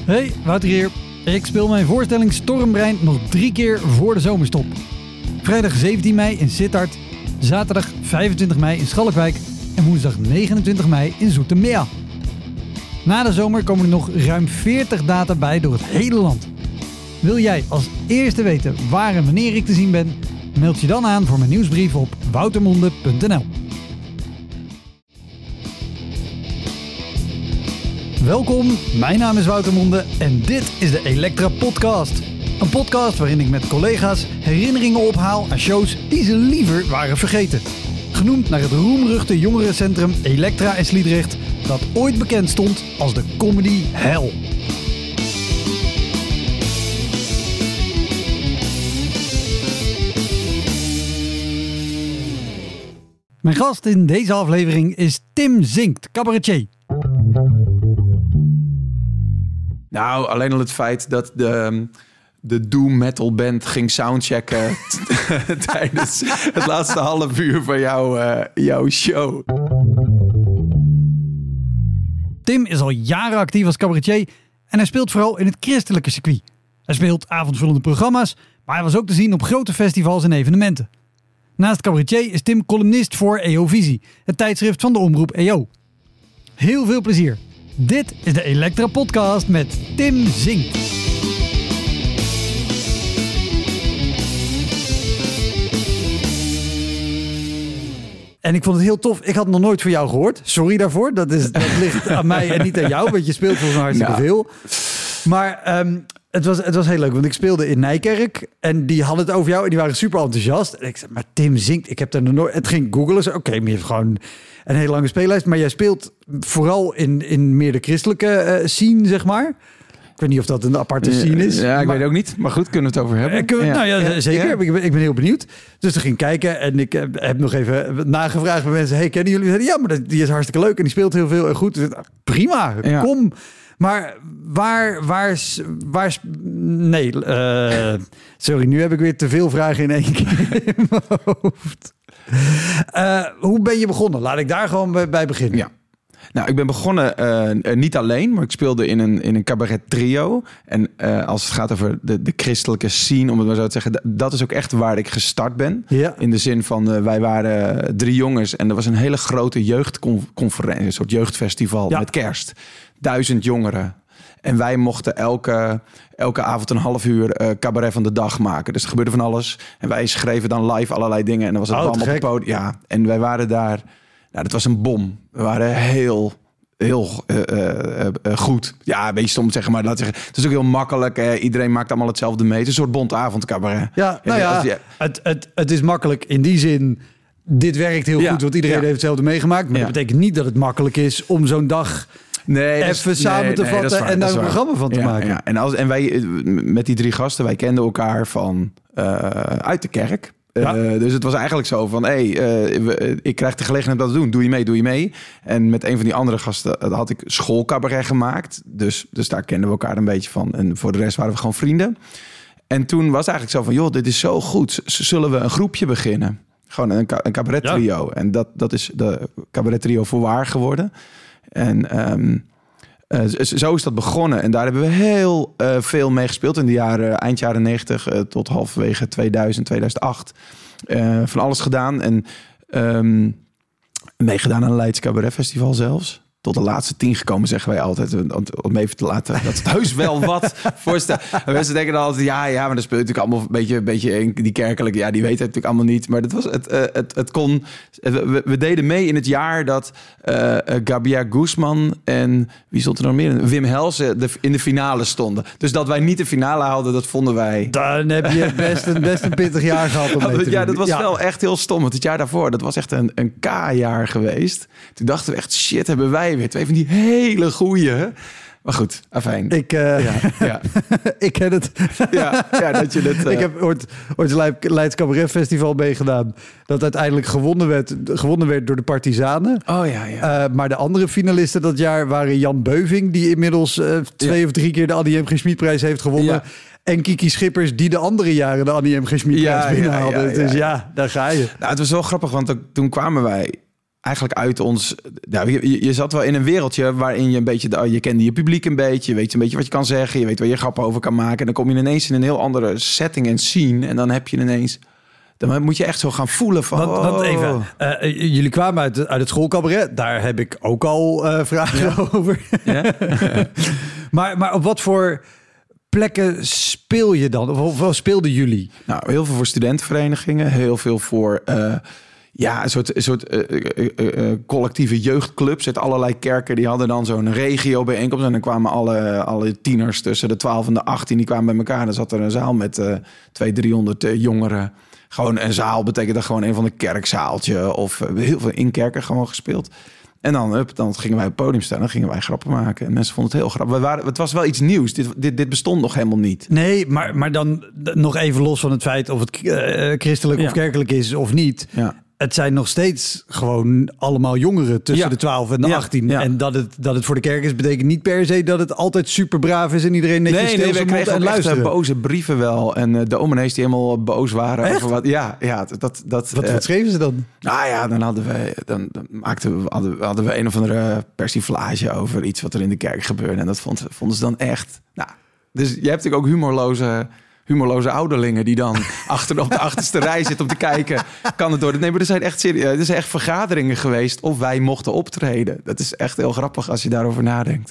Hey, Wouter hier. Ik speel mijn voorstelling Stormbrein nog 3 keer voor de zomerstop. Vrijdag 17 mei in Sittard, zaterdag 25 mei in Schalkwijk en woensdag 29 mei in Zoetermeer. Na de zomer komen er nog ruim 40 data bij door het hele land. Wil jij als eerste weten waar en wanneer ik te zien ben? Meld je dan aan voor mijn nieuwsbrief op woutermonde.nl. Welkom, mijn naam is Wouter Monde en dit is de Elektra Podcast. Een podcast waarin ik met collega's herinneringen ophaal aan shows die ze liever waren vergeten. Genoemd naar het roemruchte jongerencentrum Elektra in Sliedrecht, dat ooit bekend stond als de comedy hell. Mijn gast in deze aflevering is Tim Zinkt, cabaretier. Nou, alleen al het feit dat de doom metal band ging soundchecken tijdens het laatste half uur van jouw show. Tim is al jaren actief als cabaretier en hij speelt vooral in het christelijke circuit. Hij speelt avondvullende programma's, maar hij was ook te zien op grote festivals en evenementen. Naast cabaretier is Tim columnist voor EO Visie, het tijdschrift van de omroep EO. Heel veel plezier. Dit is de Elektra Podcast met Tim Zinkt. En ik vond het heel tof. Ik had het nog nooit van jou gehoord. Sorry daarvoor. Dat ligt aan mij en niet aan jou. Want je speelt volgens mij hartstikke veel. Maar het was heel leuk. Want ik speelde in Nijkerk. En die hadden het over jou. En die waren super enthousiast. En ik zei, maar Tim Zinkt. Ik heb daar nog nooit... Het ging googlen. Oké, maar je hebt gewoon een hele lange speellijst. Maar jij speelt vooral in meer de christelijke scene, zeg maar. Ik weet niet of dat een aparte scene is. Ja, ik weet ook niet. Maar goed, kunnen we het over hebben? Zeker. Ja. Ik ben heel benieuwd. Dus we ging kijken en ik heb nog even nagevraagd bij mensen. Hey, kennen jullie? Ja, maar die is hartstikke leuk en die speelt heel veel en goed. Dus, prima, kom. Maar nee, sorry, nu heb ik weer te veel vragen in één keer in mijn hoofd. Hoe ben je begonnen? Laat ik daar gewoon bij beginnen. Ja. Nou, ik ben begonnen niet alleen, maar ik speelde in een cabaret trio. En als het gaat over de christelijke scene, om het maar zo te zeggen, dat is ook echt waar ik gestart ben. Ja. In de zin van, wij waren 3 jongens en er was een hele grote jeugdconferentie, een soort jeugdfestival met kerst. 1000 jongeren. En wij mochten elke avond een half uur cabaret van de dag maken. Dus er gebeurde van alles. En wij schreven dan live allerlei dingen. En dan was het allemaal op het podium. Ja, en wij waren daar... Nou, dat was een bom. We waren heel goed. Ja, een beetje stom te zeggen, maar laat zeggen. Het is ook heel makkelijk. Iedereen maakt allemaal hetzelfde mee. Het is een soort bonteavondcabaret. Ja, nou ja, het is makkelijk in die zin. Dit werkt heel goed, want iedereen heeft hetzelfde meegemaakt. Maar dat betekent niet dat het makkelijk is om zo'n dag... even samen te vatten en daar een programma van te maken. Ja. En wij, met die 3 gasten, wij kenden elkaar van uit de kerk. Ja. Dus het was eigenlijk zo van, ik krijg de gelegenheid dat te doen. Doe je mee? En met een van die andere gasten had ik schoolcabaret gemaakt. Dus daar kenden we elkaar een beetje van. En voor de rest waren we gewoon vrienden. En toen was het eigenlijk zo van, joh, dit is zo goed. Zullen we een groepje beginnen? Gewoon een cabaret trio. Ja. En dat is de cabaret trio Voorwaar geworden. En zo is dat begonnen. En daar hebben we heel veel mee gespeeld in de jaren, eind jaren 90 tot halverwege 2008. Van alles gedaan. En meegedaan aan een Leids Cabaret Festival zelfs. Tot de laatste 10 gekomen, zeggen wij altijd. Om even te laten dat het heus wel wat voorstelt. En mensen denken dan altijd, ja, maar dat speelt natuurlijk allemaal een beetje in die kerkelijke. Ja, die weten het natuurlijk allemaal niet. Maar dat was het kon. We deden mee in het jaar dat Gabia Guzman en wie stond er nog meer? Wim Helsen in de finale stonden. Dus dat wij niet de finale hadden, dat vonden wij. Dan heb je best een pittig jaar gehad. Dat was wel echt heel stom. Want het jaar daarvoor, dat was echt een K-jaar geweest. Toen dachten we echt, shit, hebben wij weer 2 van die hele goeie. Maar goed, afijn. Ik ken het. Ja, dat je het... Ik heb ooit Leids Cabaret Festival meegedaan. Dat uiteindelijk gewonnen werd door de Partizanen. Oh ja. Maar de andere finalisten dat jaar waren Jan Beuving, die inmiddels 2 of 3 keer de Annie M. G. Schmidprijs heeft gewonnen. Ja. En Kiki Schippers, die de andere jaren de Annie M. G. Schmidprijs binnenhaalden. Dus daar ga je. Nou, het was wel grappig, want toen kwamen wij eigenlijk uit ons... Nou, je zat wel in een wereldje waarin je een beetje... Je kende je publiek een beetje. Je weet een beetje wat je kan zeggen. Je weet waar je grappen over kan maken. En dan kom je ineens in een heel andere setting en scene. En dan heb je ineens... Dan moet je echt zo gaan voelen van... Want even, jullie kwamen uit het schoolcabaret. Daar heb ik ook al vragen over. Ja? maar op wat voor plekken speel je dan? Of wat speelden jullie? Nou, heel veel voor studentenverenigingen. Heel veel voor... een soort collectieve jeugdclubs uit allerlei kerken. Die hadden dan zo'n regio bijeenkomst. En dan kwamen alle tieners tussen de 12 en de 18... die kwamen bij elkaar. Dan zat er een zaal met 200-300 jongeren. Gewoon een zaal betekent dat gewoon een van de kerkzaaltje. Of heel veel in kerken gewoon gespeeld. En dan gingen wij op het podium staan. Dan gingen wij grappen maken. En mensen vonden het heel grappig. Het was wel iets nieuws. Dit bestond nog helemaal niet. Nee, maar dan nog even los van het feit... of het christelijk of kerkelijk is of niet... Ja. Het zijn nog steeds gewoon allemaal jongeren tussen de 12 en de 18. Ja. En dat het voor de kerk is, betekent niet per se dat het altijd super braaf is en iedereen netjes stil we kregen en luisteren. Boze brieven wel. En de dominees die helemaal boos waren. Echt? Over wat. Ja, Wat schreven ze dan? Nou ja, dan hadden we een of andere persiflage over iets wat er in de kerk gebeurde. En dat vonden ze dan echt. Nou, dus je hebt natuurlijk ook humorloze ouderlingen die dan op de achterste rij zitten om te kijken. Kan het door? Nee, maar er zijn echt vergaderingen geweest of wij mochten optreden. Dat is echt heel grappig als je daarover nadenkt.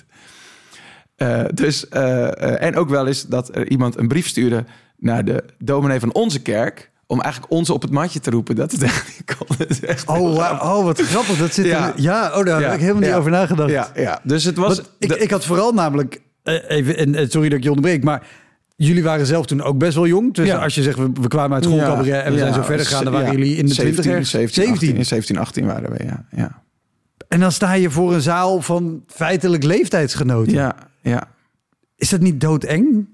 En ook wel eens dat er iemand een brief stuurde naar de dominee van onze kerk om eigenlijk ons op het matje te roepen. Dat het echt niet kon. Wat grappig. Dat zit daar heb ik helemaal niet over nagedacht. Ja. Dus het was... Ik had vooral namelijk... Even, sorry dat ik je onderbreek, maar... Jullie waren zelf toen ook best wel jong. Dus als je zegt, we kwamen uit schoolcabaret en we zijn zo verder gegaan... dan waren jullie in de 17, 18 waren we, ja. En dan sta je voor een zaal van feitelijk leeftijdsgenoten. Ja. Is dat niet doodeng?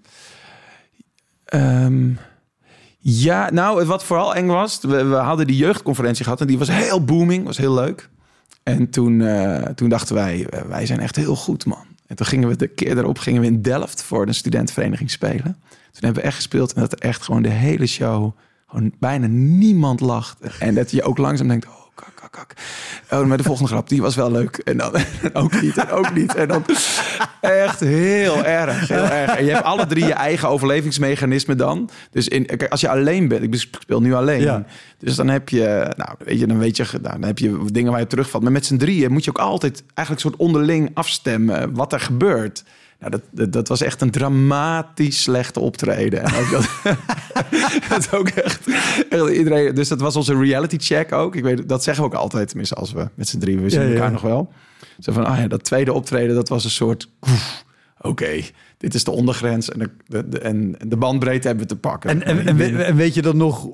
Ja, nou, wat vooral eng was... We hadden die jeugdconferentie gehad en die was heel booming, was heel leuk. En toen dachten wij zijn echt heel goed, man. En toen gingen we de keer daarop in Delft voor een studentenvereniging spelen. Toen hebben we echt gespeeld en dat er echt gewoon de hele show gewoon bijna niemand lacht. En dat je ook langzaam denkt, kak. Oh, maar de volgende grap, die was wel leuk. En dan ook niet. En dan echt heel erg. En je hebt alle drie je eigen overlevingsmechanismen dan. Dus kijk, als je alleen bent, ik speel nu alleen. Ja. Dus dan heb je, dan heb je dingen waar je terugvalt. Maar met z'n drieën moet je ook altijd eigenlijk een soort onderling afstemmen wat er gebeurt. Nou, dat was echt een dramatisch slechte optreden. En ook dat ook echt iedereen. Dus dat was onze reality check ook. Ik weet, dat zeggen we ook altijd, tenminste als we met z'n drieën, we zien elkaar nog wel. Zo van, dat tweede optreden, dat was een soort, oké, dit is de ondergrens en de bandbreedte hebben we te pakken. En weet je dan nog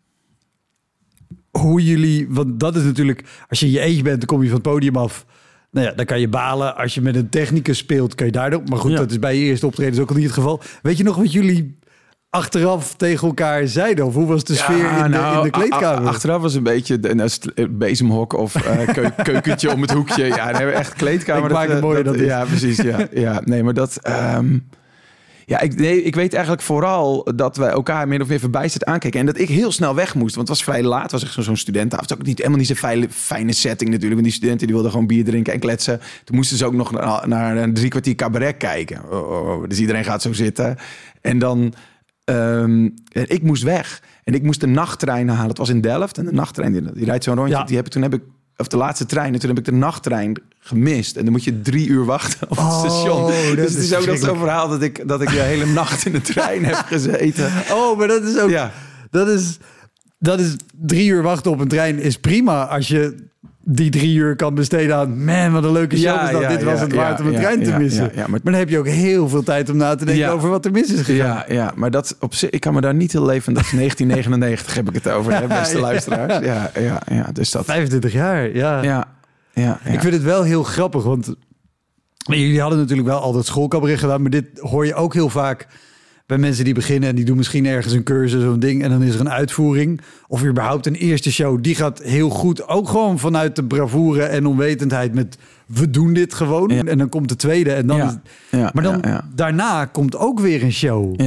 hoe jullie, want dat is natuurlijk, als je in je eentje bent, dan kom je van het podium af. Nou ja, dan kan je balen. Als je met een technicus speelt, kan je daardoor. Maar goed, dat is bij je eerste optreden ook al niet het geval. Weet je nog wat jullie achteraf tegen elkaar zeiden? Of hoe was de sfeer in de kleedkamer? Achteraf was een beetje een bezemhok of keukentje om het hoekje. Ja, dan hebben we echt kleedkamer. Ik maak het mooier dat is. Ja, precies. Ja. Nee, maar dat... ik weet eigenlijk vooral dat wij elkaar min of meer verbijsterd aankeken. En dat ik heel snel weg moest. Want het was vrij laat. Het was echt zo'n studentenavond. Het was ook helemaal niet zo'n fijne setting natuurlijk. Want die studenten die wilden gewoon bier drinken en kletsen. Toen moesten ze ook nog naar een 3 kwartier cabaret kijken. Dus iedereen gaat zo zitten. En dan... ik moest weg. En ik moest de nachttrein halen. Het was in Delft. En de nachttrein die rijdt zo'n rondje. Ja. Toen heb ik... Of de laatste trein. En toen heb ik de nachttrein gemist. En dan moet je 3 uur wachten op het station. Dus het is ook dat zo'n verhaal dat ik de hele nacht in de trein heb gezeten. Oh, maar dat is ook... Ja. Dat is 3 uur wachten op een trein is prima als je die 3 uur kan besteden aan... Man, wat een leuke show is dat. Dit was het waard om een trein te missen. Maar dan heb je ook heel veel tijd om na te denken over wat er mis is gegaan. Ja, maar dat op zich, ik kan me daar niet heel leven... Dat is 1999 heb ik het over, hè, beste luisteraars. Ja, dus dat... 25 jaar, ja. Ik vind het wel heel grappig, want jullie hadden natuurlijk wel altijd schoolcabaret gedaan, maar dit hoor je ook heel vaak bij mensen die beginnen en die doen misschien ergens een cursus of een ding en dan is er een uitvoering of überhaupt een eerste show. Die gaat heel goed, ook gewoon vanuit de bravoure en onwetendheid met we doen dit gewoon. Ja. En dan komt de tweede en dan... Daarna komt ook weer een show. Ja.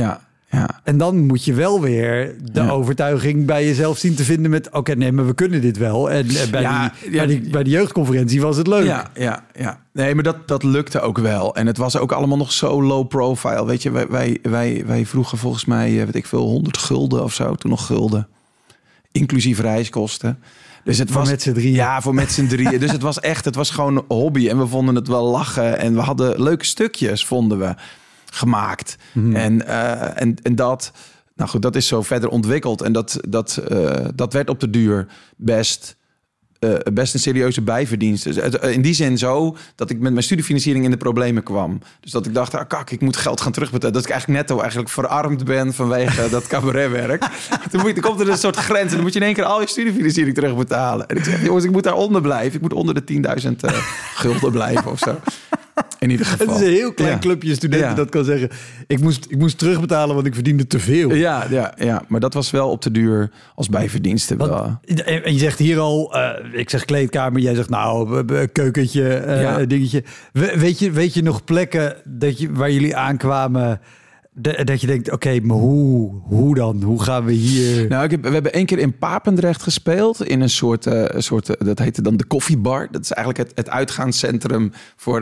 Ja. En dan moet je wel weer de overtuiging bij jezelf zien te vinden met... oké, nee, maar we kunnen dit wel. En bij de jeugdconferentie was het leuk. Ja. Nee, maar dat lukte ook wel. En het was ook allemaal nog zo low profile. Weet je, wij vroegen volgens mij, weet ik veel, 100 gulden of zo. Toen nog gulden. Inclusief reiskosten. Dus het was met z'n drieën. Ja, voor met z'n drieën. Dus het was gewoon een hobby. En we vonden het wel lachen. En we hadden leuke stukjes, vonden we, gemaakt. En dat... Nou goed, dat is zo verder ontwikkeld. En dat werd op de duur best een serieuze bijverdienst. Dus in die zin zo dat ik met mijn studiefinanciering in de problemen kwam. Dus dat ik dacht, ik moet geld gaan terugbetalen. Dat ik eigenlijk verarmd ben vanwege dat cabaretwerk. Toen komt er een soort grens en dan moet je in één keer al je studiefinanciering terugbetalen. En ik zeg, jongens, ik moet daaronder blijven. Ik moet onder de 10.000 gulden blijven of zo. In ieder geval. Het is een heel klein clubje studenten dat kan zeggen... Ik moest terugbetalen, want ik verdiende te veel. Ja, maar dat was wel op de duur als bijverdienste. En je zegt hier al, ik zeg kleedkamer, jij zegt keukentje, dingetje. Weet je nog plekken waar jullie aankwamen... Dat je denkt, oké, maar hoe dan? Hoe gaan we hier... Nou, we hebben 1 keer in Papendrecht gespeeld. In een soort dat heette dan de koffiebar. Dat is eigenlijk het uitgaanscentrum voor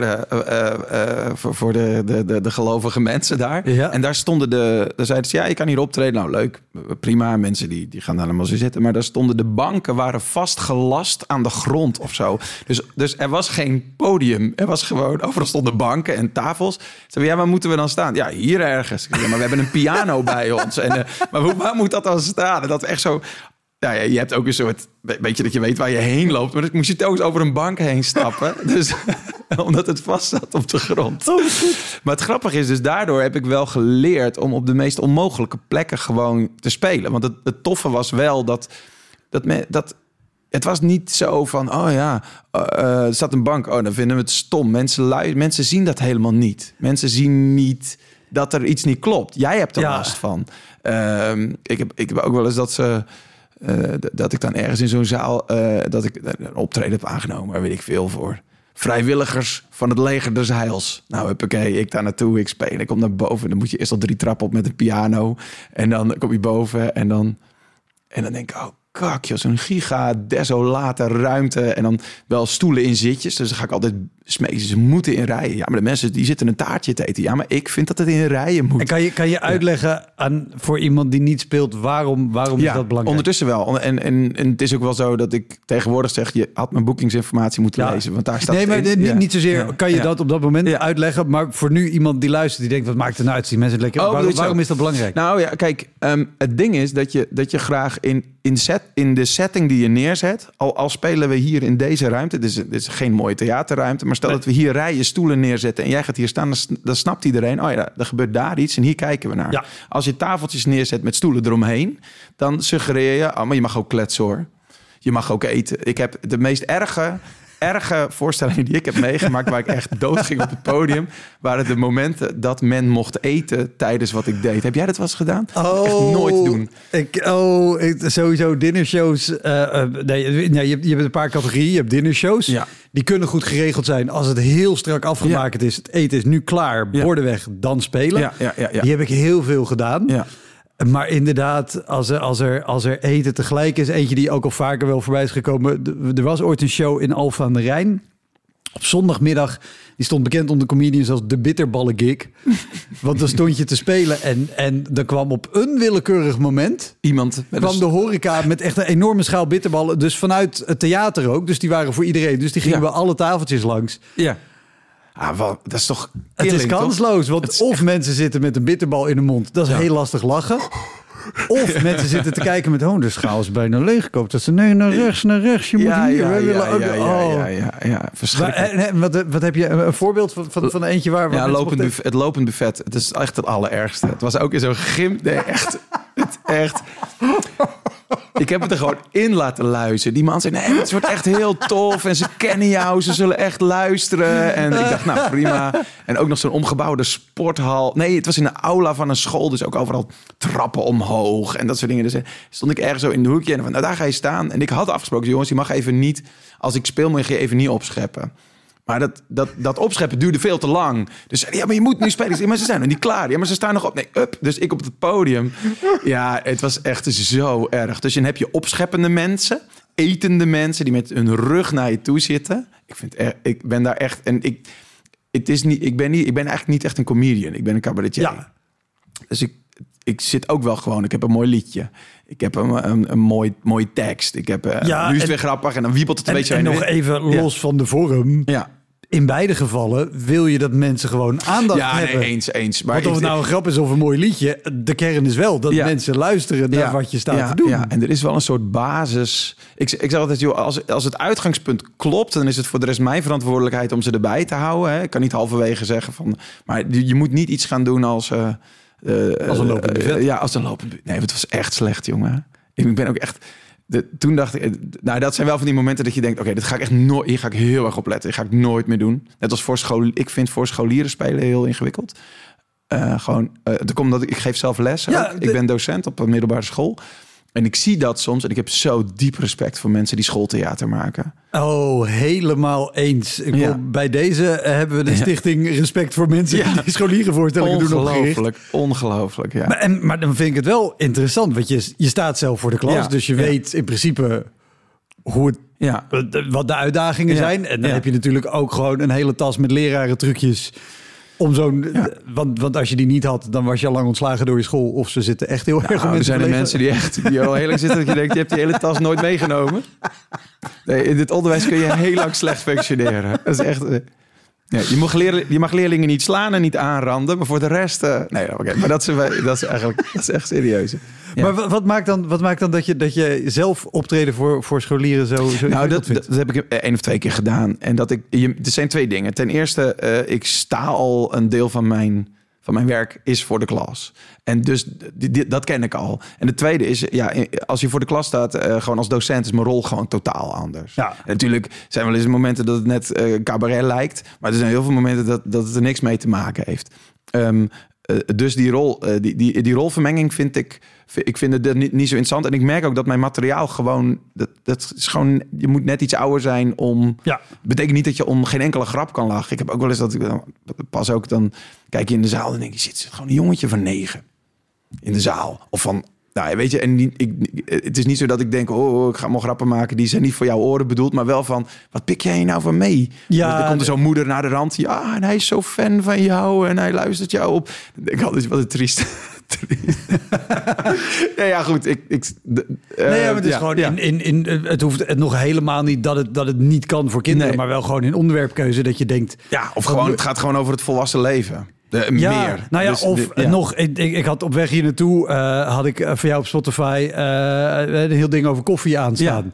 de gelovige mensen daar. Ja. En daar daar zeiden ze, je kan hier optreden. Nou, leuk, prima. Mensen die gaan daar allemaal zo zitten. Maar daar stonden de banken, waren vastgelast aan de grond of zo. Dus er was geen podium. Er was gewoon, overal stonden banken en tafels. Zeiden, waar moeten we dan staan? Ja, hier ergens. Ja, maar we hebben een piano bij ons. Maar waar moet dat dan staan? En dat echt zo... Nou ja, je hebt ook een soort... Weet je dat je weet waar je heen loopt. Maar dan moest je telkens over een bank heen stappen. Dus, omdat het vast zat op de grond. Maar het grappige is dus... Daardoor heb ik wel geleerd... om op de meest onmogelijke plekken gewoon te spelen. Want het toffe was wel dat het was niet zo van... er staat een bank. Dan vinden we het stom. Mensen zien dat helemaal niet. Mensen zien niet... dat er iets niet klopt. Jij hebt er last van. Ik heb ook wel eens dat ik dan ergens in zo'n zaal... dat ik een optreden heb aangenomen. Waar weet ik veel voor. Vrijwilligers van het leger des heils. Nou, huppakee, ik daar naartoe, ik speel. Ik kom naar boven. Dan moet je eerst al 3 trappen op met een piano. En dan kom je boven en dan denk ik... zo'n giga desolate ruimte en dan wel stoelen in zitjes. Dus dan ga ik altijd smeken. Ze moeten in rijen. Ja, maar de mensen die zitten een taartje te eten. Ja, maar ik vind dat het in rijen moet. En kan je uitleggen voor iemand die niet speelt waarom is dat belangrijk? Ondertussen wel. En het is ook wel zo dat ik tegenwoordig zeg, je had mijn boekingsinformatie moeten lezen, want daar staat. Nee, maar niet zozeer. Kan je dat op dat moment uitleggen? Maar voor nu iemand die luistert, die denkt, wat maakt het nou uit? Die mensen lekker. Waarom is dat belangrijk? Nou ja, kijk, het ding is dat je graag in de setting die je neerzet, al spelen we hier in deze ruimte, dit is geen mooie theaterruimte, maar stel dat we hier rijen stoelen neerzetten en jij gaat hier staan, dan snapt iedereen, er gebeurt daar iets en hier kijken we naar. Ja. Als je tafeltjes neerzet met stoelen eromheen, dan suggereer je, maar je mag ook kletsen hoor. Je mag ook eten. Ik heb de meest erge voorstellingen die ik heb meegemaakt, waar ik echt dood ging op het podium, waren de momenten dat men mocht eten tijdens wat ik deed. Heb jij dat wel eens gedaan? Echt nooit doen. Sowieso dinnershows. Je hebt een paar categorieën. Je hebt dinnershows. Ja. Die kunnen goed geregeld zijn als het heel strak afgemaakt is. Het eten is nu klaar, borden weg, dan spelen. Ja. Die heb ik heel veel gedaan. Ja. Maar inderdaad, als er eten tegelijk is, eentje die ook al vaker wel voorbij is gekomen. Er was ooit een show in Alphen aan de Rijn. Op zondagmiddag, die stond bekend onder comedians als de bitterballen gig. Want dan stond je te spelen en dan kwam op een willekeurig moment iemand kwam de horeca met echt een enorme schaal bitterballen. Dus vanuit het theater ook. Dus die waren voor iedereen. Dus die gingen bij alle tafeltjes langs. Ja. Dat is toch killing, het is kansloos, want of mensen zitten met een bitterbal in de mond. Dat is heel lastig lachen. Of mensen zitten te kijken met, de schaal is bijna leeggekoopt. Dat ze, nee, naar rechts. Je moet hier. Ja, verschrikkelijk. Wat heb je, een voorbeeld van eentje waar... Het lopend buffet. Het is echt het allerergste. Het was ook in zo'n gym. Nee, echt. Ik heb het er gewoon in laten luisteren. Die man zei, nee, het wordt echt heel tof. En ze kennen jou, ze zullen echt luisteren. En ik dacht, nou prima. En ook nog zo'n omgebouwde sporthal. Nee, het was in de aula van een school. Dus ook overal trappen omhoog en dat soort dingen. Dus stond ik ergens zo in de hoekje. En van, daar ga je staan. En ik had afgesproken, jongens, je mag even niet... Als ik speel, mag je even niet opscheppen. Maar dat opscheppen duurde veel te lang. Dus ja, maar je moet nu spelen. Ik zei, maar ze zijn nog niet klaar. Ja, maar ze staan nog op. Nee, up. Dus ik op het podium. Ja, het was echt zo erg. Dus dan heb je opscheppende mensen, etende mensen die met hun rug naar je toe zitten. Ik ben daar echt... En ik ben eigenlijk niet echt een comedian. Ik ben een cabaretier. Ja. Dus ik zit ook wel gewoon... Ik heb een mooi liedje. Ik heb een mooie tekst. Ik heb, nu is het weer grappig en dan wiebelt het een beetje. En nog even los van de vorm. Ja. In beide gevallen wil je dat mensen gewoon aandacht hebben. Nee, eens. Maar want of het nou een grap is of een mooi liedje... de kern is wel dat mensen luisteren naar wat je staat te doen. Ja, en er is wel een soort basis... Ik zeg altijd, joh, als het uitgangspunt klopt... dan is het voor de rest mijn verantwoordelijkheid om ze erbij te houden. Hè. Ik kan niet halverwege zeggen van... Maar je moet niet iets gaan doen als... als een lopend buffet. Ja, als een lopend buffet. Nee, het was echt slecht, jongen. Ik ben ook echt... Toen dacht ik... Nou, dat zijn wel van die momenten dat je denkt... Oké, dit ga ik echt nooit... Hier ga ik heel erg op letten. Dit ga ik nooit meer doen. Net als voor school... Ik vind voor scholieren spelen heel ingewikkeld. Ik geef zelf les. Ja, ik ben docent op een middelbare school. En ik zie dat soms. En ik heb zo diep respect voor mensen die schooltheater maken. Oh, helemaal eens. Bij deze hebben we de stichting Respect voor Mensen die scholierenvoorstellingen doen opgericht. Ongelooflijk, ja. Maar dan vind ik het wel interessant. Want je staat zelf voor de klas. Dus je weet in principe hoe wat de uitdagingen zijn. En dan heb je natuurlijk ook gewoon een hele tas met lerarentrucjes... Om zo'n, want als je die niet had, dan was je al lang ontslagen door je school. Of ze zitten echt heel erg om mensen. Er zijn er mensen die al heel lang zitten dat je denkt, je hebt die hele tas nooit meegenomen. Nee, in dit onderwijs kun je heel lang slecht functioneren. Dat is echt... Ja, je mag leerlingen niet slaan en niet aanranden, maar voor de rest... Maar dat is echt serieus. Ja. Maar wat maakt dan dat je zelf optreden voor scholieren zo nou, dat heb ik 1 of 2 keer gedaan. En er zijn 2 dingen. Ten eerste, ik sta al een deel van mijn werk is voor de klas. En dus dat ken ik al. En de tweede is, als je voor de klas staat, gewoon als docent, is mijn rol gewoon totaal anders. Ja. En natuurlijk zijn wel eens momenten dat het net cabaret lijkt. Maar er zijn heel veel momenten dat het er niks mee te maken heeft. Dus die rol, die rolvermenging vind ik vind het niet zo interessant. En ik merk ook dat mijn materiaal gewoon... Dat is gewoon... Je moet net iets ouder zijn om... Ja. Betekent niet dat je om geen enkele grap kan lachen. Ik heb ook wel eens dat ik pas ook dan... Kijk je in de zaal en denk je... Zit gewoon een jongetje van 9 in de zaal. Of van... Nou, weet je, en het is niet zo dat ik denk... ik ga allemaal grappen maken. Die zijn niet voor jouw oren bedoeld. Maar wel van, wat pik jij nou van mee? Ja, dan komt er zo'n moeder naar de rand. Ja, en hij is zo fan van jou. En hij luistert jou op. Dan denk ik altijd, wat een triest. Ja, goed. Maar het is gewoon... Ja. Het hoeft het nog helemaal niet dat het niet kan voor kinderen. Nee. Maar wel gewoon in onderwerpkeuze dat je denkt... Ja, of gewoon, het gaat gewoon over het volwassen leven. Meer. Nou ja, dus, nog... Ik had op weg hier naartoe... had ik voor jou op Spotify... een heel ding over koffie aanstaan.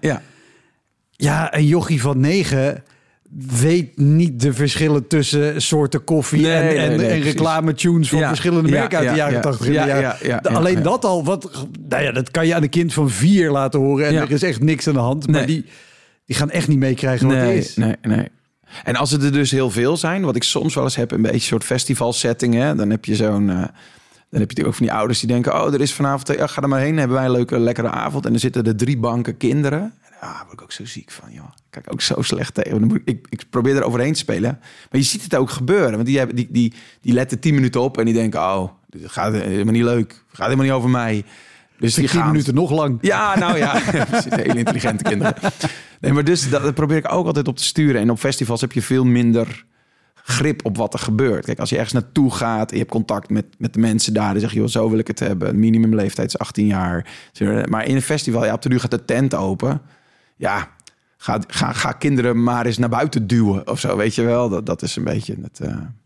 Ja, een jochie van 9... weet niet de verschillen tussen soorten koffie en reclame-tunes van verschillende merken uit de jaren 80. Alleen dat al, dat kan je aan een kind van 4 laten horen en er is echt niks aan de hand. Maar die gaan echt niet meekrijgen wat het is. Nee. En als het er dus heel veel zijn, wat ik soms wel eens heb, een beetje een soort festivalsetting, hè, dan heb je zo'n... Dan heb je ook van die ouders die denken... er is vanavond... ga er maar heen, hebben wij een leuke, lekkere avond. En dan zitten er 3 banken kinderen. Daar word ik ook zo ziek van, joh. Kijk, ook zo slecht tegen. Ik probeer er overheen te spelen. Maar je ziet het ook gebeuren. Want die letten 10 minuten op en die denken... dit gaat helemaal niet leuk. Het gaat helemaal niet over mij. Dus die 10 minuten nog lang. Ja, nou ja. Hele intelligente kinderen. Nee, maar dus dat probeer ik ook altijd op te sturen. En op festivals heb je veel minder... grip op wat er gebeurt. Kijk, als je ergens naartoe gaat en je hebt contact met de mensen daar, dan zeg je, joh, zo wil ik het hebben. Minimumleeftijd is 18 jaar. Maar in een festival, op de duur gaat de tent open. Ja, ga kinderen maar eens naar buiten duwen of zo, weet je wel. Dat is een beetje het...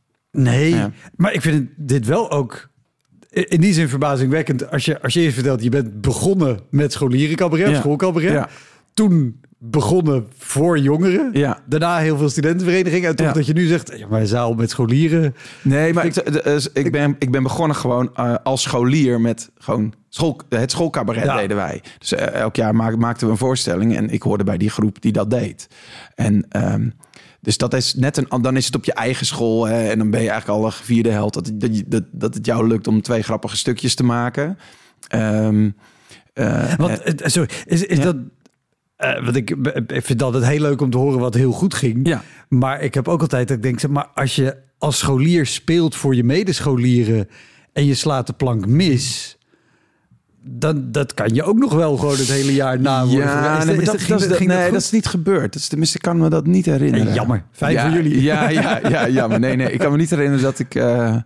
maar ik vind dit wel ook in die zin verbazingwekkend. Als je eerst vertelt, je bent begonnen met scholierencabaret, schoolcabaret. Ja. Toen begonnen voor jongeren. Ja. Daarna heel veel studentenverenigingen. En toch dat je nu zegt, maar zaal met scholieren. Nee, maar ik ben begonnen gewoon als scholier met gewoon het schoolcabaret deden wij. Dus elk jaar maakten we een voorstelling en ik hoorde bij die groep die dat deed. En dus dat is net dan is het op je eigen school, hè, en dan ben je eigenlijk al een gevierde held dat het jou lukt om 2 grappige stukjes te maken. Is dat Want ik vind het altijd heel leuk om te horen wat heel goed ging. Ja. Maar ik heb ook altijd dat ik denk, zeg maar, als je als scholier speelt voor je medescholieren en je slaat de plank mis, dan dat kan je ook nog wel gewoon het hele jaar na worden. Ja, dat is niet gebeurd. Dus tenminste, ik kan me dat niet herinneren. Hey, jammer. Fijn voor jullie. Ja, jammer. Nee, ik kan me niet herinneren dat ik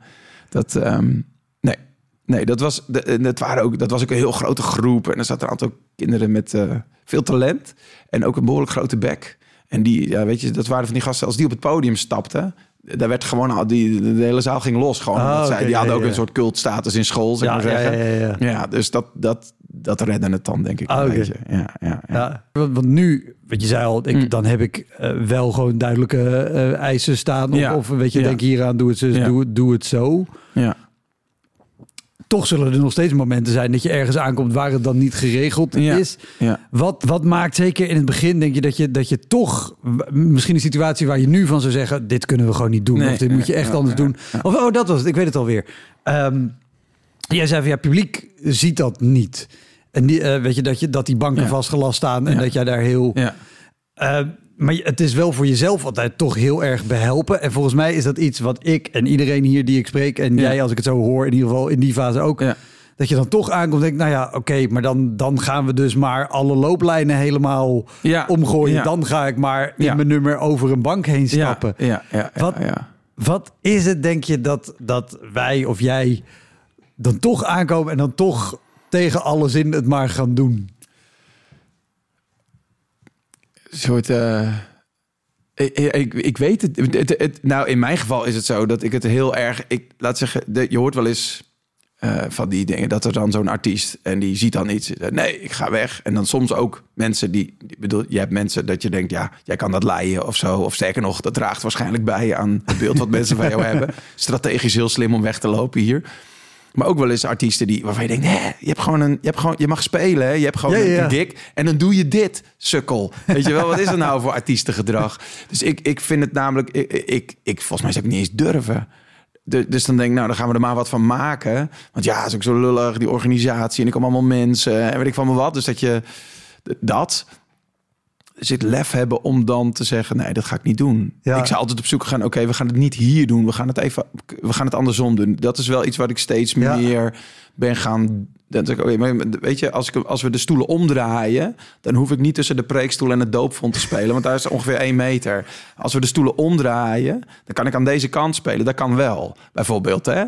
Nee, dat was ook een heel grote groep. En er zaten een aantal kinderen met veel talent. En ook een behoorlijk grote bek. En die, ja, weet je, dat waren van die gasten, als die op het podium stapten, daar werd gewoon al de hele zaal ging los. Gewoon, die hadden ook een soort cultstatus in school, zeg maar zeggen. Ja, dus dat redde het dan, denk ik. Een beetje. Ja. Want nu, wat je zei al, dan heb ik wel gewoon duidelijke eisen staan. Of weet je, denk hieraan, doe het zo, doe het zo. Ja. Toch zullen er nog steeds momenten zijn dat je ergens aankomt waar het dan niet geregeld is. Ja. Wat maakt, zeker in het begin, denk je dat je toch misschien een situatie waar je nu van zou zeggen, dit kunnen we gewoon niet doen. Of dit moet je echt anders doen. Of dat was het, ik weet het alweer. Jij zei van publiek ziet dat niet. En weet je dat die banken vastgelast staan en dat jij daar heel... Maar het is wel voor jezelf altijd toch heel erg behelpen. En volgens mij is dat iets wat ik en iedereen hier die ik spreek, en jij, als ik het zo hoor, in ieder geval in die fase ook, dat je dan toch aankomt en denkt, oké, maar dan gaan we dus maar alle looplijnen helemaal omgooien. Ja. Dan ga ik maar in mijn nummer over een bank heen stappen. Wat is het, denk je, dat wij of jij dan toch aankomen en dan toch tegen alle zin het maar gaan doen? Soort, ik weet het. Nou, in mijn geval is het zo dat ik het heel erg... laat zeggen, je hoort wel eens van die dingen, dat er dan zo'n artiest en die ziet dan iets. Nee, ik ga weg. En dan soms ook mensen je hebt mensen dat je denkt, jij kan dat leiden of zo. Of sterker nog, dat draagt waarschijnlijk bij aan het beeld wat mensen van jou hebben. Strategisch heel slim om weg te lopen hier. Maar ook wel eens artiesten waarvan je denkt, je mag spelen, hè? Je hebt gewoon een gig en dan doe je dit, sukkel. Weet je wel, wat is dat nou voor artiestengedrag? Dus ik vind het namelijk, volgens mij zou ik niet eens durven. Dus dan denk ik, dan gaan we er maar wat van maken. Want het is ook zo lullig, die organisatie en ik kom allemaal mensen en weet ik van me wat. Dus dat je zit lef hebben om dan te zeggen, nee, dat ga ik niet doen. Ja. Ik zou altijd op zoek gaan, oké, we gaan het niet hier doen. We gaan het andersom doen. Dat is wel iets wat ik steeds meer ben gaan... Maar weet je, als we de stoelen omdraaien, dan hoef ik niet tussen de preekstoel en het doopvont te spelen, want daar is ongeveer 1 meter. Als we de stoelen omdraaien, dan kan ik aan deze kant spelen. Dat kan wel, bijvoorbeeld, hè?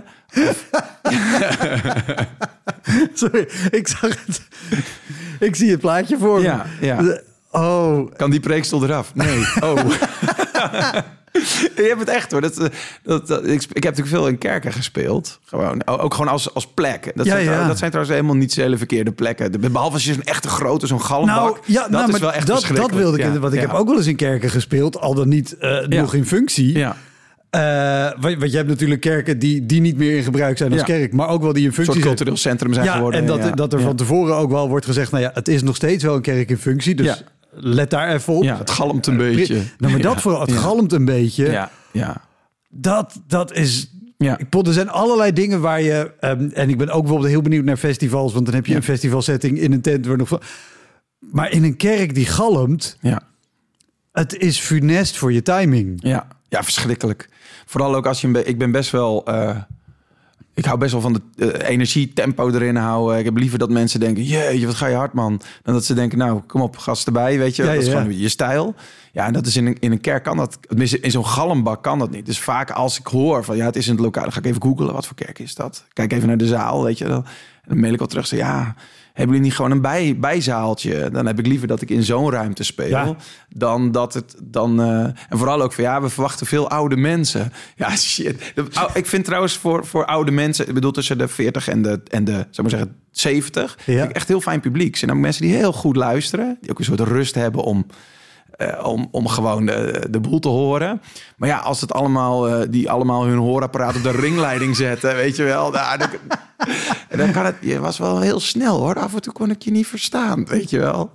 Sorry, ik zag het. Ik zie het plaatje voor me. Ja. Oh. Kan die preekstoel eraf? Nee. Oh. Je hebt het echt hoor. Ik heb natuurlijk veel in kerken gespeeld. Ook gewoon als plek. Dat zijn trouwens helemaal niet zo hele verkeerde plekken. Behalve als je zo'n echte grote, zo'n galmbak. Dat is wel echt verschrikkelijk. Dat wilde ik. Want ik heb ook wel eens in kerken gespeeld. Al dan niet nog in functie. Ja. Want je hebt natuurlijk kerken die niet meer in gebruik zijn als kerk, maar ook wel die in functie zijn. Een soort cultureel centrum zijn geworden. En dat er van tevoren ook wel wordt gezegd, het is nog steeds wel een kerk in functie. Dus let daar even op. Ja, het galmt een beetje. Maar dat vooral, het galmt een beetje. Ja. Dat is... Ja. Er zijn allerlei dingen waar je... en ik ben ook bijvoorbeeld heel benieuwd naar festivals, want dan heb je een festivalsetting in een tent waar nog... Maar in een kerk die galmt, het is funest voor je timing. Ja, verschrikkelijk. Vooral ook als je... Ik ben best wel... ik hou best wel van de energie, tempo erin houden. Ik heb liever dat mensen denken, jeetje, wat ga je hard, man. Dan dat ze denken, nou, kom op, gast erbij, weet je. Dat is gewoon je stijl. Ja, en dat is in een kerk kan dat... In zo'n galmbak kan dat niet. Dus vaak als ik hoor van, het is in het lokaal, dan ga ik even googlen, wat voor kerk is dat? Kijk even naar de zaal, weet je. Dan mail ik al terug, hebben jullie niet gewoon een bijzaaltje? Dan heb ik liever dat ik in zo'n ruimte speel, dan dat het dan... en vooral ook van, we verwachten veel oude mensen. Ja, shit. Ik vind trouwens voor oude mensen, ik bedoel tussen de 40 en de zou maar zeggen, 70, vind ik echt heel fijn publiek. Er zijn ook mensen die heel goed luisteren, die ook een soort rust hebben om gewoon de boel te horen. Maar als het die allemaal hun hoorapparaat op de ringleiding zetten, weet je wel, dan kan het... Je was wel heel snel, hoor. Af en toe kon ik je niet verstaan, weet je wel.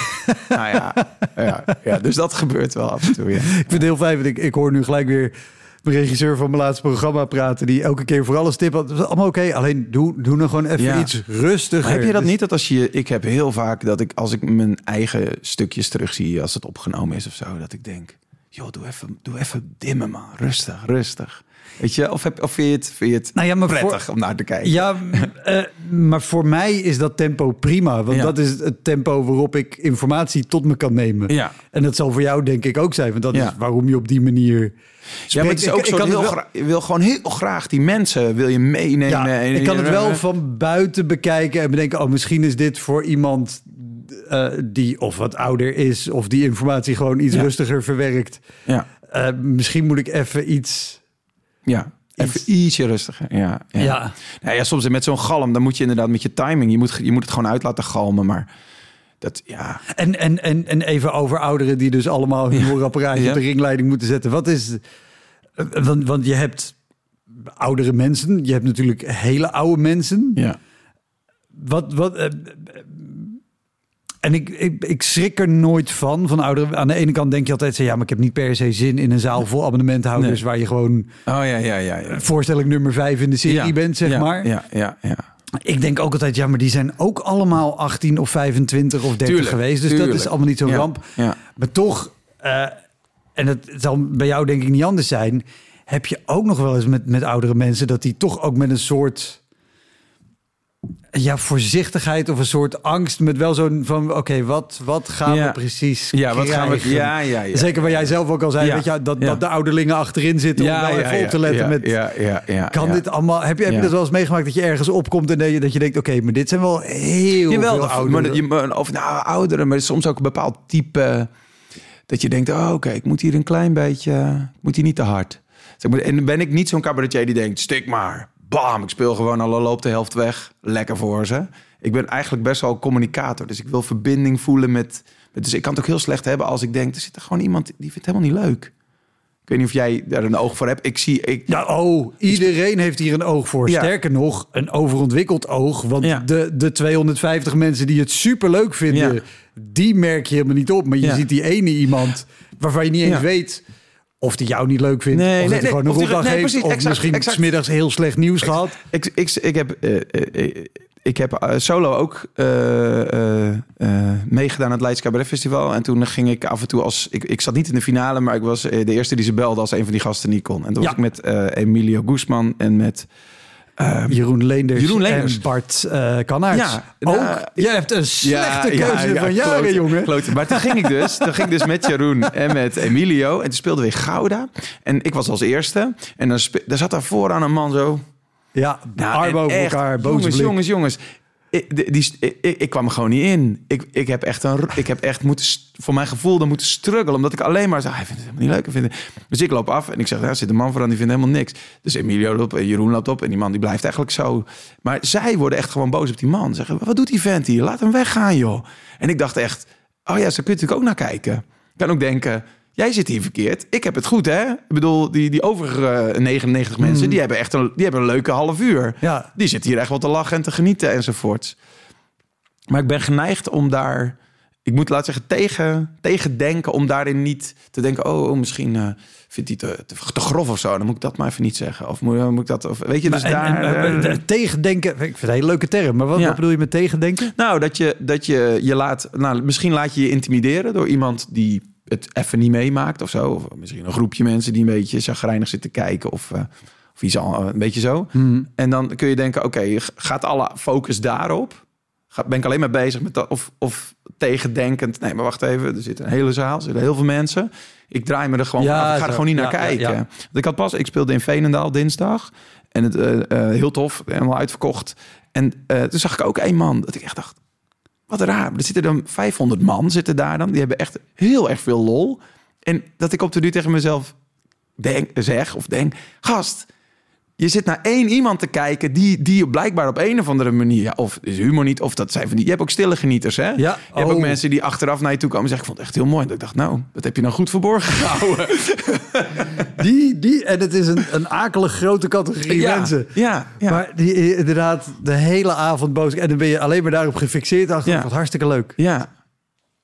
Dus dat gebeurt wel af en toe, Ik vind het heel fijn, want ik hoor nu gelijk weer mijn regisseur van mijn laatste programma praten, die elke keer voor alles tip had. Dat was allemaal oké, alleen doe nou gewoon even iets rustiger. Maar heb je dat niet, dat ik heb heel vaak dat als ik mijn eigen stukjes terugzie, als het opgenomen is of zo, dat ik denk, joh, doe even dimmen, man. Rustig. Weet je, of vind je het prettig om naar te kijken? Ja, maar voor mij is dat tempo prima. Want dat is het tempo waarop ik informatie tot me kan nemen. Ja. En dat zal voor jou denk ik ook zijn. Want dat is waarom je op die manier spreekt. Ja, maar het is ook je wil gewoon heel graag die mensen wil je meenemen. Ja, ik kan het wel van buiten bekijken en bedenken, misschien is dit voor iemand die of wat ouder is, of die informatie gewoon iets rustiger verwerkt. Ja. Misschien moet ik even iets... Ja, even ietsje rustiger. Ja. Nou ja, soms met zo'n galm, dan moet je inderdaad met je timing... Je moet het gewoon uit laten galmen, maar dat, ja... En even over ouderen die dus allemaal hun hoorapparaatje op de ringleiding moeten zetten. Wat is... Want je hebt oudere mensen, je hebt natuurlijk hele oude mensen. Ja. En ik schrik er nooit van ouderen. Aan de ene kant denk je altijd, ja, maar ik heb niet per se zin in een zaal vol abonnementhouders waar je gewoon voorstelling nummer 5 in de serie bent, zeg maar. Ja. Ik denk ook altijd, maar die zijn ook allemaal 18 of 25 of 30 geweest. Dus dat is allemaal niet zo'n ramp. Ja. Maar toch, en het zal bij jou denk ik niet anders zijn, heb je ook nog wel eens met oudere mensen dat die toch ook met een soort... voorzichtigheid of een soort angst met wel zo'n van... Oké, wat gaan we precies krijgen? Wat gaan we... Ja. Zeker waar jij zelf ook al zei, weet je, dat de ouderlingen achterin zitten om nou even op te letten kan dit allemaal... Heb je dat wel eens meegemaakt dat je ergens opkomt en dat je denkt, oké, maar dit zijn wel heel veel ouderen. Ouderen, maar soms ook een bepaald type dat je denkt, oké, ik moet hier een klein beetje... Ik moet hier niet te hard. En dan ben ik niet zo'n cabaretier die denkt, stik maar... Bam, ik speel gewoon alle loop de helft weg. Lekker voor ze. Ik ben eigenlijk best wel communicator. Dus ik wil verbinding voelen met... Dus ik kan het ook heel slecht hebben als ik denk... Er zit er gewoon iemand die vindt het helemaal niet leuk. Ik weet niet of jij daar een oog voor hebt. Iedereen heeft hier een oog voor. Ja. Sterker nog, een overontwikkeld oog. Want de 250 mensen die het superleuk vinden... die merk je helemaal niet op. Maar je ziet die ene iemand waarvan je niet eens weet... Of die jou niet leuk vindt, of dat hij gewoon een rotdag heeft... Precies, of misschien 's middags heel slecht nieuws gehad. Ik heb solo ook meegedaan aan het Leids Cabaret Festival. En toen ging ik af en toe ik zat niet in de finale, maar ik was de eerste die ze belde als een van die gasten niet kon. En toen was ik met Emilio Guzman en met... Jeroen Leenders en Bart Kannaerts. Jij hebt een slechte keuze van jaren, jongen. Klote. Maar toen ging ik dus met Jeroen en met Emilio. En toen speelden we weer Gouda. En ik was als eerste. En dan zat daar vooraan een man zo... Ja, armen over elkaar, boze blik. Jongens. Ik kwam er gewoon niet in. Ik heb echt moeten, voor mijn gevoel, dan moeten struggelen. Omdat ik alleen maar zei, hij vindt het helemaal niet leuk. Dus ik loop af en ik zeg, er zit een man vooraan, die vindt helemaal niks. Dus Emilio loopt en Jeroen loopt op en die man die blijft eigenlijk zo. Maar zij worden echt gewoon boos op die man. Zeggen, wat doet die vent hier? Laat hem weggaan, joh. En ik dacht echt, zo kun je natuurlijk ook naar kijken. Ik kan ook denken... Jij zit hier verkeerd. Ik heb het goed, hè? Ik bedoel, die overige 99 mensen... die hebben een leuke half uur. Ja. Die zitten hier echt wel te lachen en te genieten enzovoort. Maar ik ben geneigd om daar... Ik moet, laten zeggen, tegen denken... om daarin niet te denken... misschien vindt hij te grof of zo. Dan moet ik dat maar even niet zeggen. Of moet ik dat... Of, weet je, dus tegendenken... Ik vind het een hele leuke term. Maar wat bedoel je met tegendenken? Nou, dat je laat... Nou, misschien laat je intimideren door iemand die... het even niet meemaakt of zo. Of misschien een groepje mensen die een beetje chagrijnig zitten kijken. Of iets een beetje zo. En dan kun je denken, oké, gaat alle focus daarop? Ben ik alleen maar bezig met dat? Of tegendenkend? Nee, maar wacht even. Er zit een hele zaal. Er zitten heel veel mensen. Ik draai me er gewoon af. Ik ga er gewoon niet naar kijken. Ja. Ik speelde in Veenendaal dinsdag. En het heel tof. Helemaal uitverkocht. En toen zag ik ook één man. Dat ik echt dacht... Wat raar. Er zitten dan 500 man zitten daar dan. Die hebben echt heel erg veel lol. En dat ik op de duur tegen mezelf denk... Gast, je zit naar één iemand te kijken... die blijkbaar op een of andere manier... Ja, of is humor niet, of dat zijn van die... Je hebt ook stille genieters, hè? Ja. Je hebt ook mensen die achteraf naar je toe komen en zeggen... Ik vond het echt heel mooi. En ik dacht, nou, dat heb je nou goed verborgen gehouden. En het is een akelig grote categorie mensen. Ja. Maar die inderdaad de hele avond boos... En dan ben je alleen maar daarop gefixeerd. Wat hartstikke leuk. Ja.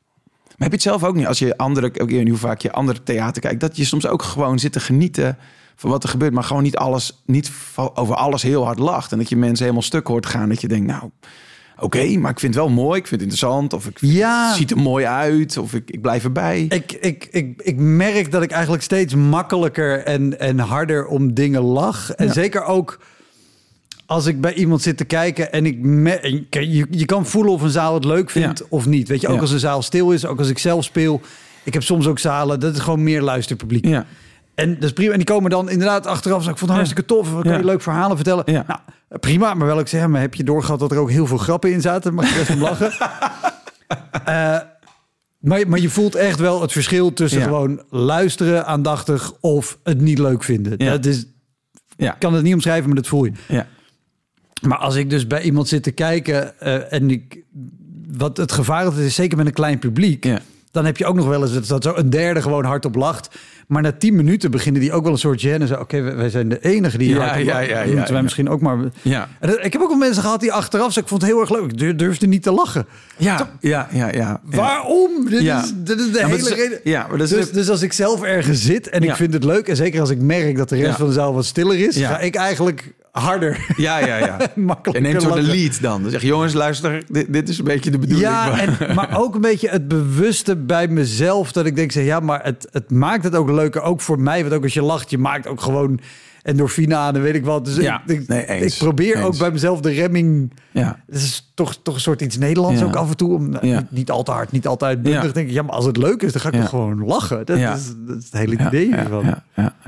Maar heb je het zelf ook niet? Als je ik weet niet hoe vaak je andere theater kijkt... dat je soms ook gewoon zit te genieten... van wat er gebeurt, maar gewoon niet over alles heel hard lacht. En dat je mensen helemaal stuk hoort gaan. Dat je denkt, nou, oké, maar ik vind het wel mooi. Ik vind het interessant. Of het ziet er mooi uit. Of ik blijf erbij. Ik merk dat ik eigenlijk steeds makkelijker en harder om dingen lach. En zeker ook als ik bij iemand zit te kijken en je kan voelen of een zaal het leuk vindt of niet. Weet je, ook als een zaal stil is, ook als ik zelf speel. Ik heb soms ook zalen, dat is gewoon meer luisterpubliek. Ja. En dat is prima. En die komen dan inderdaad achteraf. Ik vond het hartstikke tof. We kunnen leuk verhalen vertellen. Ja. Nou, prima. Maar wel ik zeg, maar heb je doorgehad dat er ook heel veel grappen in zaten? Mag je best om lachen. Maar je voelt echt wel het verschil tussen gewoon luisteren aandachtig of het niet leuk vinden. Ja. Dat is, ik kan het niet omschrijven, maar dat voel je. Ja. Maar als ik dus bij iemand zit te kijken wat het gevaar is, zeker met een klein publiek. Ja. Dan heb je ook nog wel eens dat zo een derde gewoon hardop lacht. Maar na 10 minuten beginnen die ook wel een soort gêne. Zo, oké, wij zijn de enige die hardop lacht. Moeten wij misschien ook maar... Ja. Ik heb ook wel mensen gehad die achteraf... ik vond het heel erg leuk. Ik durfde niet te lachen. Ja. Waarom? Dit is de hele reden. Ja, maar dus als ik zelf ergens zit en ik vind het leuk... en zeker als ik merk dat de rest van de zaal wat stiller is... ga ik eigenlijk harder. Ja. Makkelijk. En neemt zo de lead dan. Dan zeg je, jongens, luister, dit is een beetje de bedoeling. Ja, maar ook een beetje het bewuste bij mezelf... dat ik denk, maar het maakt het ook leuker. Ook voor mij, want ook als je lacht, je maakt ook gewoon endorfine aan en weet ik wat. Dus ik probeer ook bij mezelf de remming... Ja. Het is toch een soort iets Nederlands ook af en toe. Om, niet al te hard, niet altijd bundig. Denk ik, maar als het leuk is, dan ga ik gewoon lachen. Dat is het hele idee hiervan.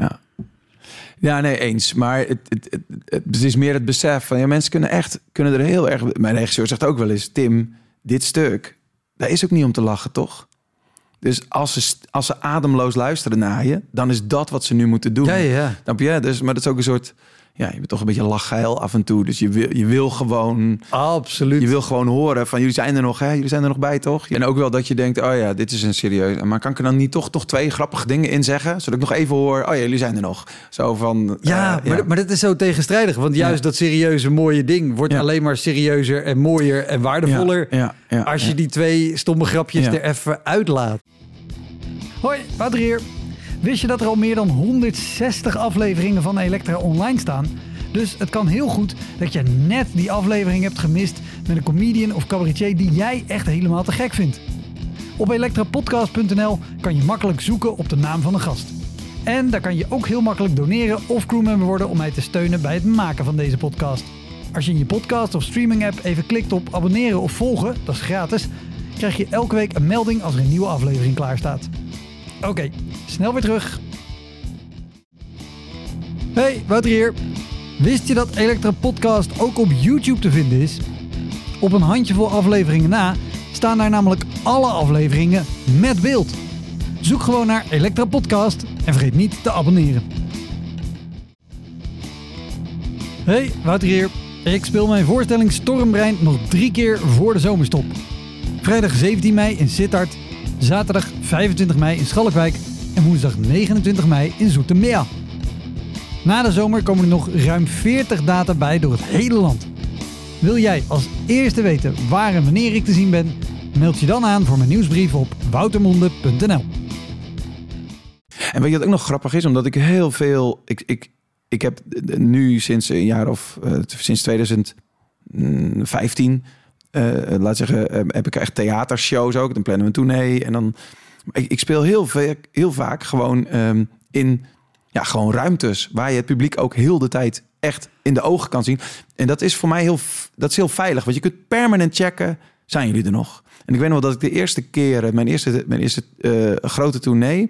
Ja, nee, eens. Maar het is meer het besef van... mensen kunnen er heel erg... Mijn regisseur zegt ook wel eens... Tim, dit stuk, daar is ook niet om te lachen, toch? Dus als ze ademloos luisteren naar je... dan is dat wat ze nu moeten doen. Ja. Dus, maar dat is ook een soort... Ja, je bent toch een beetje lachgeil af en toe. Dus je wil gewoon... Absoluut. Je wil gewoon horen van jullie zijn er nog, hè? Jullie zijn er nog bij, toch? En ook wel dat je denkt, oh ja, dit is een serieus... Maar kan ik er dan niet toch 2 grappige dingen in zeggen? Zodat ik nog even hoor, oh ja, jullie zijn er nog. Zo van... Maar dat is zo tegenstrijdig. Want juist dat serieuze, mooie ding... wordt alleen maar serieuzer en mooier en waardevoller... als je die 2 stomme grapjes er even uitlaat. Hoi, Wouter hier. Wist je dat er al meer dan 160 afleveringen van Elektra online staan? Dus het kan heel goed dat je net die aflevering hebt gemist... met een comedian of cabaretier die jij echt helemaal te gek vindt. Op elektrapodcast.nl kan je makkelijk zoeken op de naam van een gast. En daar kan je ook heel makkelijk doneren of crewmember worden... om mij te steunen bij het maken van deze podcast. Als je in je podcast of streaming app even klikt op abonneren of volgen, dat is gratis... krijg je elke week een melding als er een nieuwe aflevering klaar staat. Oké, snel weer terug. Hey, Wouter hier. Wist je dat Elektra Podcast ook op YouTube te vinden is? Op een handjevol afleveringen na staan daar namelijk alle afleveringen met beeld. Zoek gewoon naar Elektra Podcast en vergeet niet te abonneren. Hey, Wouter hier. Ik speel mijn voorstelling Stormbrein nog 3 keer voor de zomerstop. Vrijdag 17 mei in Sittard, zaterdag 25 mei in Schalkwijk en woensdag 29 mei in Zoetermeer. Na de zomer komen er nog ruim 40 data bij door het hele land. Wil jij als eerste weten waar en wanneer ik te zien ben? Meld je dan aan voor mijn nieuwsbrief op woutermonde.nl. En weet je wat ook nog grappig is? Omdat ik heel veel... Ik heb nu sinds een jaar of... sinds 2015... laat zeggen, heb ik echt theatershows ook. Dan plannen we een tournee. En dan... Ik speel heel vaak gewoon in gewoon ruimtes... waar je het publiek ook heel de tijd echt in de ogen kan zien. En dat is voor mij heel veilig. Want je kunt permanent checken, zijn jullie er nog? En ik weet nog wel dat ik de eerste keer... Mijn eerste grote tournee...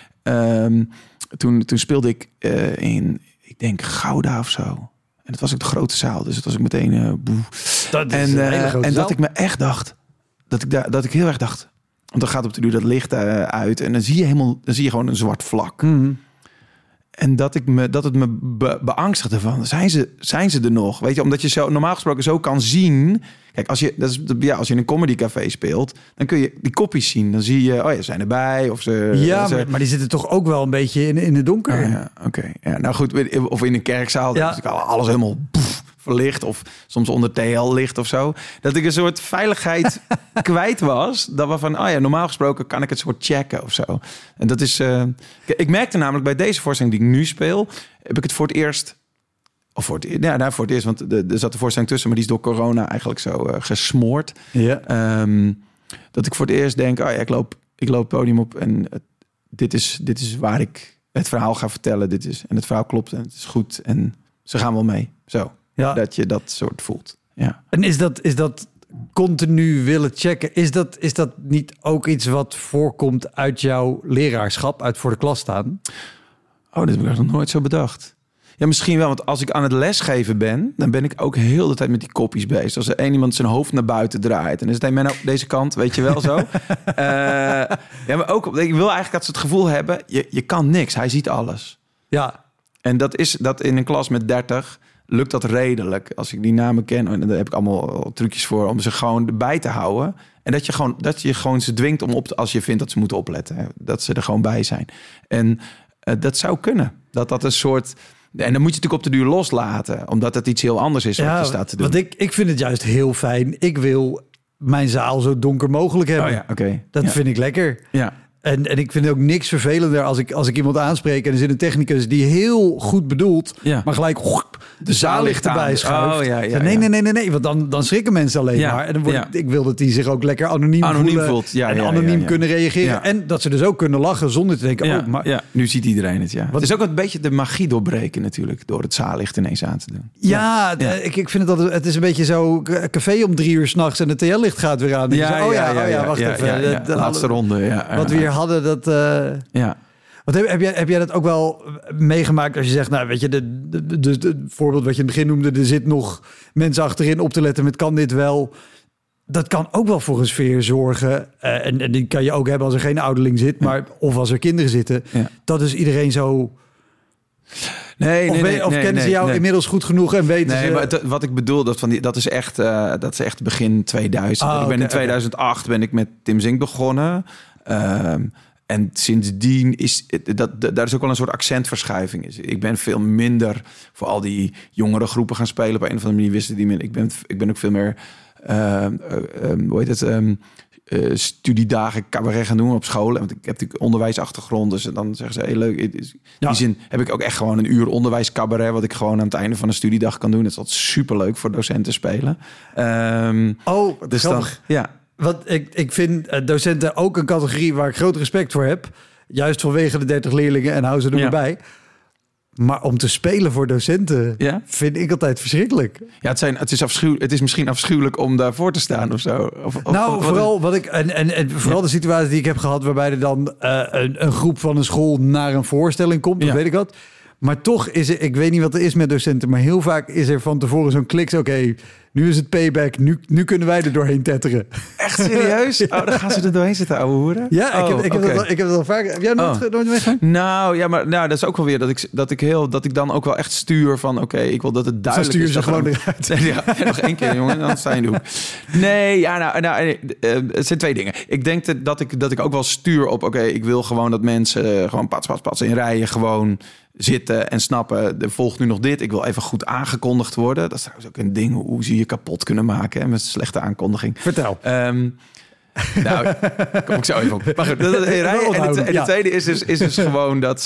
Toen speelde ik in, ik denk, Gouda of zo. En dat was ook de grote zaal. Dus het was ook meteen... dat ik me echt dacht... Dat ik heel erg dacht... Want dan gaat op de duur dat licht uit... en dan zie je gewoon een zwart vlak. Mm-hmm. En dat het me beangstigde van... Zijn ze er nog? Weet je, omdat je zo normaal gesproken zo kan zien... Kijk, als je in een comedycafé speelt... dan kun je die kopjes zien. Dan zie je, ze zijn erbij. Of maar die zitten toch ook wel een beetje in het donker. Oké. Ja, nou goed, of in een kerkzaal. Ja. Dus alles helemaal verlicht of soms onder TL-licht of zo. Dat ik een soort veiligheid kwijt was. Dat we van, normaal gesproken kan ik het soort checken of zo. En dat is... ik merkte namelijk bij deze voorstelling die ik nu speel, heb ik het voor het eerst... voor het eerst, want er zat de voorstelling tussen, maar die is door corona eigenlijk zo gesmoord. Ja. Dat ik voor het eerst denk, ik loop het podium op en dit is waar ik het verhaal ga vertellen. En het verhaal klopt en het is goed en ze gaan wel mee. Zo, dat je dat soort voelt. Ja. En is dat continu willen checken? Is dat niet ook iets wat voorkomt uit jouw leraarschap, uit voor de klas staan? Oh, dit heb ik nog nooit zo bedacht. Ja, misschien wel, want als ik aan het lesgeven ben, dan ben ik ook heel de tijd met die kopjes bezig. Als er één iemand zijn hoofd naar buiten draait en dan is het op deze kant, weet je wel zo. Maar ook, ik wil eigenlijk dat ze het gevoel hebben, je kan niks, hij ziet alles. Ja. En dat in een klas met 30 lukt dat redelijk. Als ik die namen ken, en daar heb ik allemaal trucjes voor om ze gewoon erbij te houden. En dat je gewoon ze dwingt om als je vindt dat ze moeten opletten, hè, dat ze er gewoon bij zijn. En dat zou kunnen. Dat een soort... En dan moet je natuurlijk op de duur loslaten, omdat het iets heel anders is wat je staat te doen. Want ik vind het juist heel fijn. Ik wil mijn zaal zo donker mogelijk hebben. Oh ja, okay. Dat vind ik lekker. Ja. En ik vind het ook niks vervelender als ik iemand aanspreek en er zit een technicus die heel goed bedoelt, maar gelijk de zaallicht erbij schuift. Nee, want dan schrikken mensen alleen maar. En dan ik wil dat die zich ook lekker anoniem voelt. En anoniem kunnen reageren. Ja. En dat ze dus ook kunnen lachen zonder te denken, nu ziet iedereen het, Het is ook een beetje de magie doorbreken natuurlijk, door het zaallicht ineens aan te doen. Ik vind het altijd, het is een beetje zo café om 3 uur 's nachts en het TL-licht gaat weer aan. Wacht even. De laatste ronde, Wat we hier hadden, dat... Wat heb jij dat ook wel meegemaakt als je zegt, nou weet je, de voorbeeld wat je in het begin noemde, er zit nog mensen achterin op te letten met kan dit wel? Dat kan ook wel voor een sfeer zorgen. En die kan je ook hebben als er geen ouderling zit, maar of als er kinderen zitten. Dat is iedereen zo... Of kennen ze jou inmiddels goed genoeg en weten ze... Maar wat ik bedoel, dat is echt begin 2000. Ik ben in 2008 ben ik met Tim Zink begonnen. En sindsdien daar is ook wel een soort accentverschuiving. Ik ben veel minder voor al die jongere groepen gaan spelen. Op een of andere manier wisten die men. Ik ben ook veel meer studiedagen cabaret gaan doen op scholen. Want ik heb natuurlijk onderwijsachtergrond. Dus dan zeggen ze, hey, leuk. In die zin heb ik ook echt gewoon een uur onderwijscabaret, wat ik gewoon aan het einde van een studiedag kan doen. Dat is altijd superleuk voor docenten spelen. Dus dan, Want ik vind docenten ook een categorie waar ik groot respect voor heb. Juist vanwege de 30 leerlingen en hou ze erbij. Maar om te spelen voor docenten vind ik altijd verschrikkelijk. Ja, het is misschien afschuwelijk om daarvoor te staan of zo. Vooral de situatie die ik heb gehad, waarbij er dan een groep van een school naar een voorstelling komt, dat weet ik wat. Maar toch is er, ik weet niet wat er is met docenten, maar heel vaak is er van tevoren zo'n klik. Oké, nu is het payback, nu kunnen wij er doorheen tetteren. Echt serieus? Dan gaan ze er doorheen zitten, ouwe hoeren? Ja, ik heb het al vaak. Heb jij nooit meegemaakt? Nou, maar dat is ook wel weer dat ik dan ook wel echt stuur van ik wil dat het duidelijk is. Zo stuur ze gewoon eruit. Nog 1 keer, jongen, dan sta je in de hoek. Nee, het zijn 2 dingen. Ik denk dat ik ook wel stuur op, ik wil gewoon dat mensen gewoon pats in rijen gewoon zitten en snappen, er volgt nu nog dit. Ik wil even goed aangekondigd worden. Dat is trouwens ook een ding, hoe ze je kapot kunnen maken met slechte aankondiging. Vertel. Kom ik zo even op. Maar goed, en de tweede is dus gewoon dat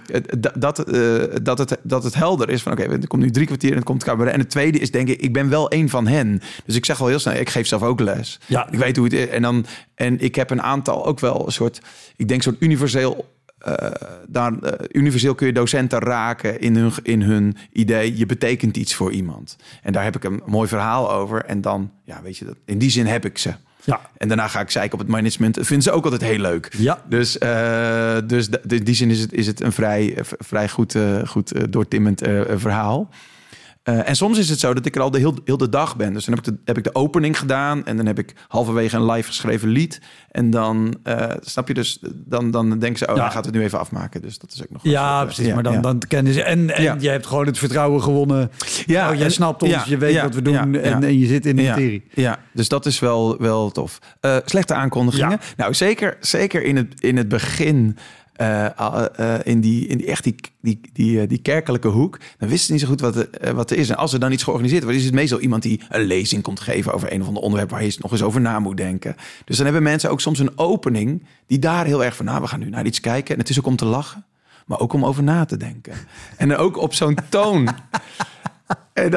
het helder is van er komt nu 3 kwartier en het komt cabaret. En het tweede is denk ik ben wel een van hen. Dus ik zeg wel heel snel, ik geef zelf ook les. Ja. Ik weet hoe het is. En ik heb een aantal ook wel een soort, ik denk soort universeel. Universeel kun je docenten raken in hun idee. Je betekent iets voor iemand. En daar heb ik een mooi verhaal over. En dan, weet je, in die zin heb ik ze. Ja. En daarna ga ik zeiken op het management. Dat vinden ze ook altijd heel leuk. Ja. Dus in die zin is het een vrij goed doortimmend verhaal. En soms is het zo dat ik er al heel de dag ben. Dus dan heb ik de opening gedaan. En dan heb ik halverwege een live geschreven lied. En dan, snap je dus, dan denken ze, dan gaat het nu even afmaken. Dus dat is ook nog... Ja, precies. Maar dan kennen ze... En jij hebt gewoon het vertrouwen gewonnen. Ja, jij snapt ons, je weet wat we doen. En je zit in de materie. Ja, dus dat is wel tof. Slechte aankondigingen. Ja. Nou, zeker in het begin... in die kerkelijke hoek, dan wisten ze niet zo goed wat er is. En als er dan iets georganiseerd wordt, is het meestal iemand die een lezing komt geven over een of ander onderwerp waar je nog eens over na moet denken. Dus dan hebben mensen ook soms een opening die daar heel erg van, we gaan nu naar iets kijken. En het is ook om te lachen, maar ook om over na te denken. En dan ook op zo'n toon. en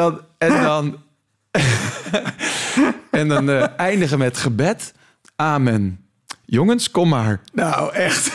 dan eindigen met gebed. Amen. Jongens, kom maar. Nou, echt.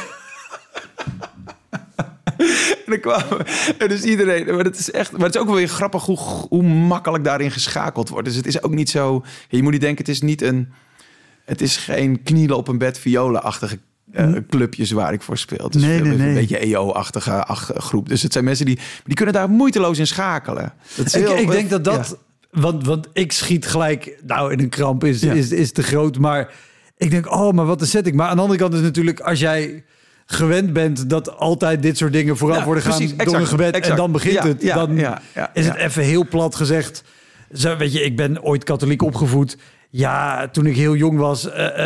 En dan kwamen... En dus iedereen... Maar het is ook wel weer grappig hoe makkelijk daarin geschakeld wordt. Dus het is ook niet zo... Je moet niet denken, het is geen knielen op een bed viola-achtige clubjes waar ik voor speel. Het is een beetje EO-achtige groep. Dus het zijn mensen die kunnen daar moeiteloos in schakelen. Dat is ik denk dat... Ja. Want ik schiet gelijk... Nou, in een kramp is te groot, maar... Ik denk, maar wat een setting. Maar aan de andere kant is natuurlijk, als jij gewend bent dat altijd dit soort dingen vooraf worden gaan door een gebed en dan begint het, dan is het even heel plat gezegd. Zo, weet je, ik ben ooit katholiek opgevoed. Ja, toen ik heel jong was,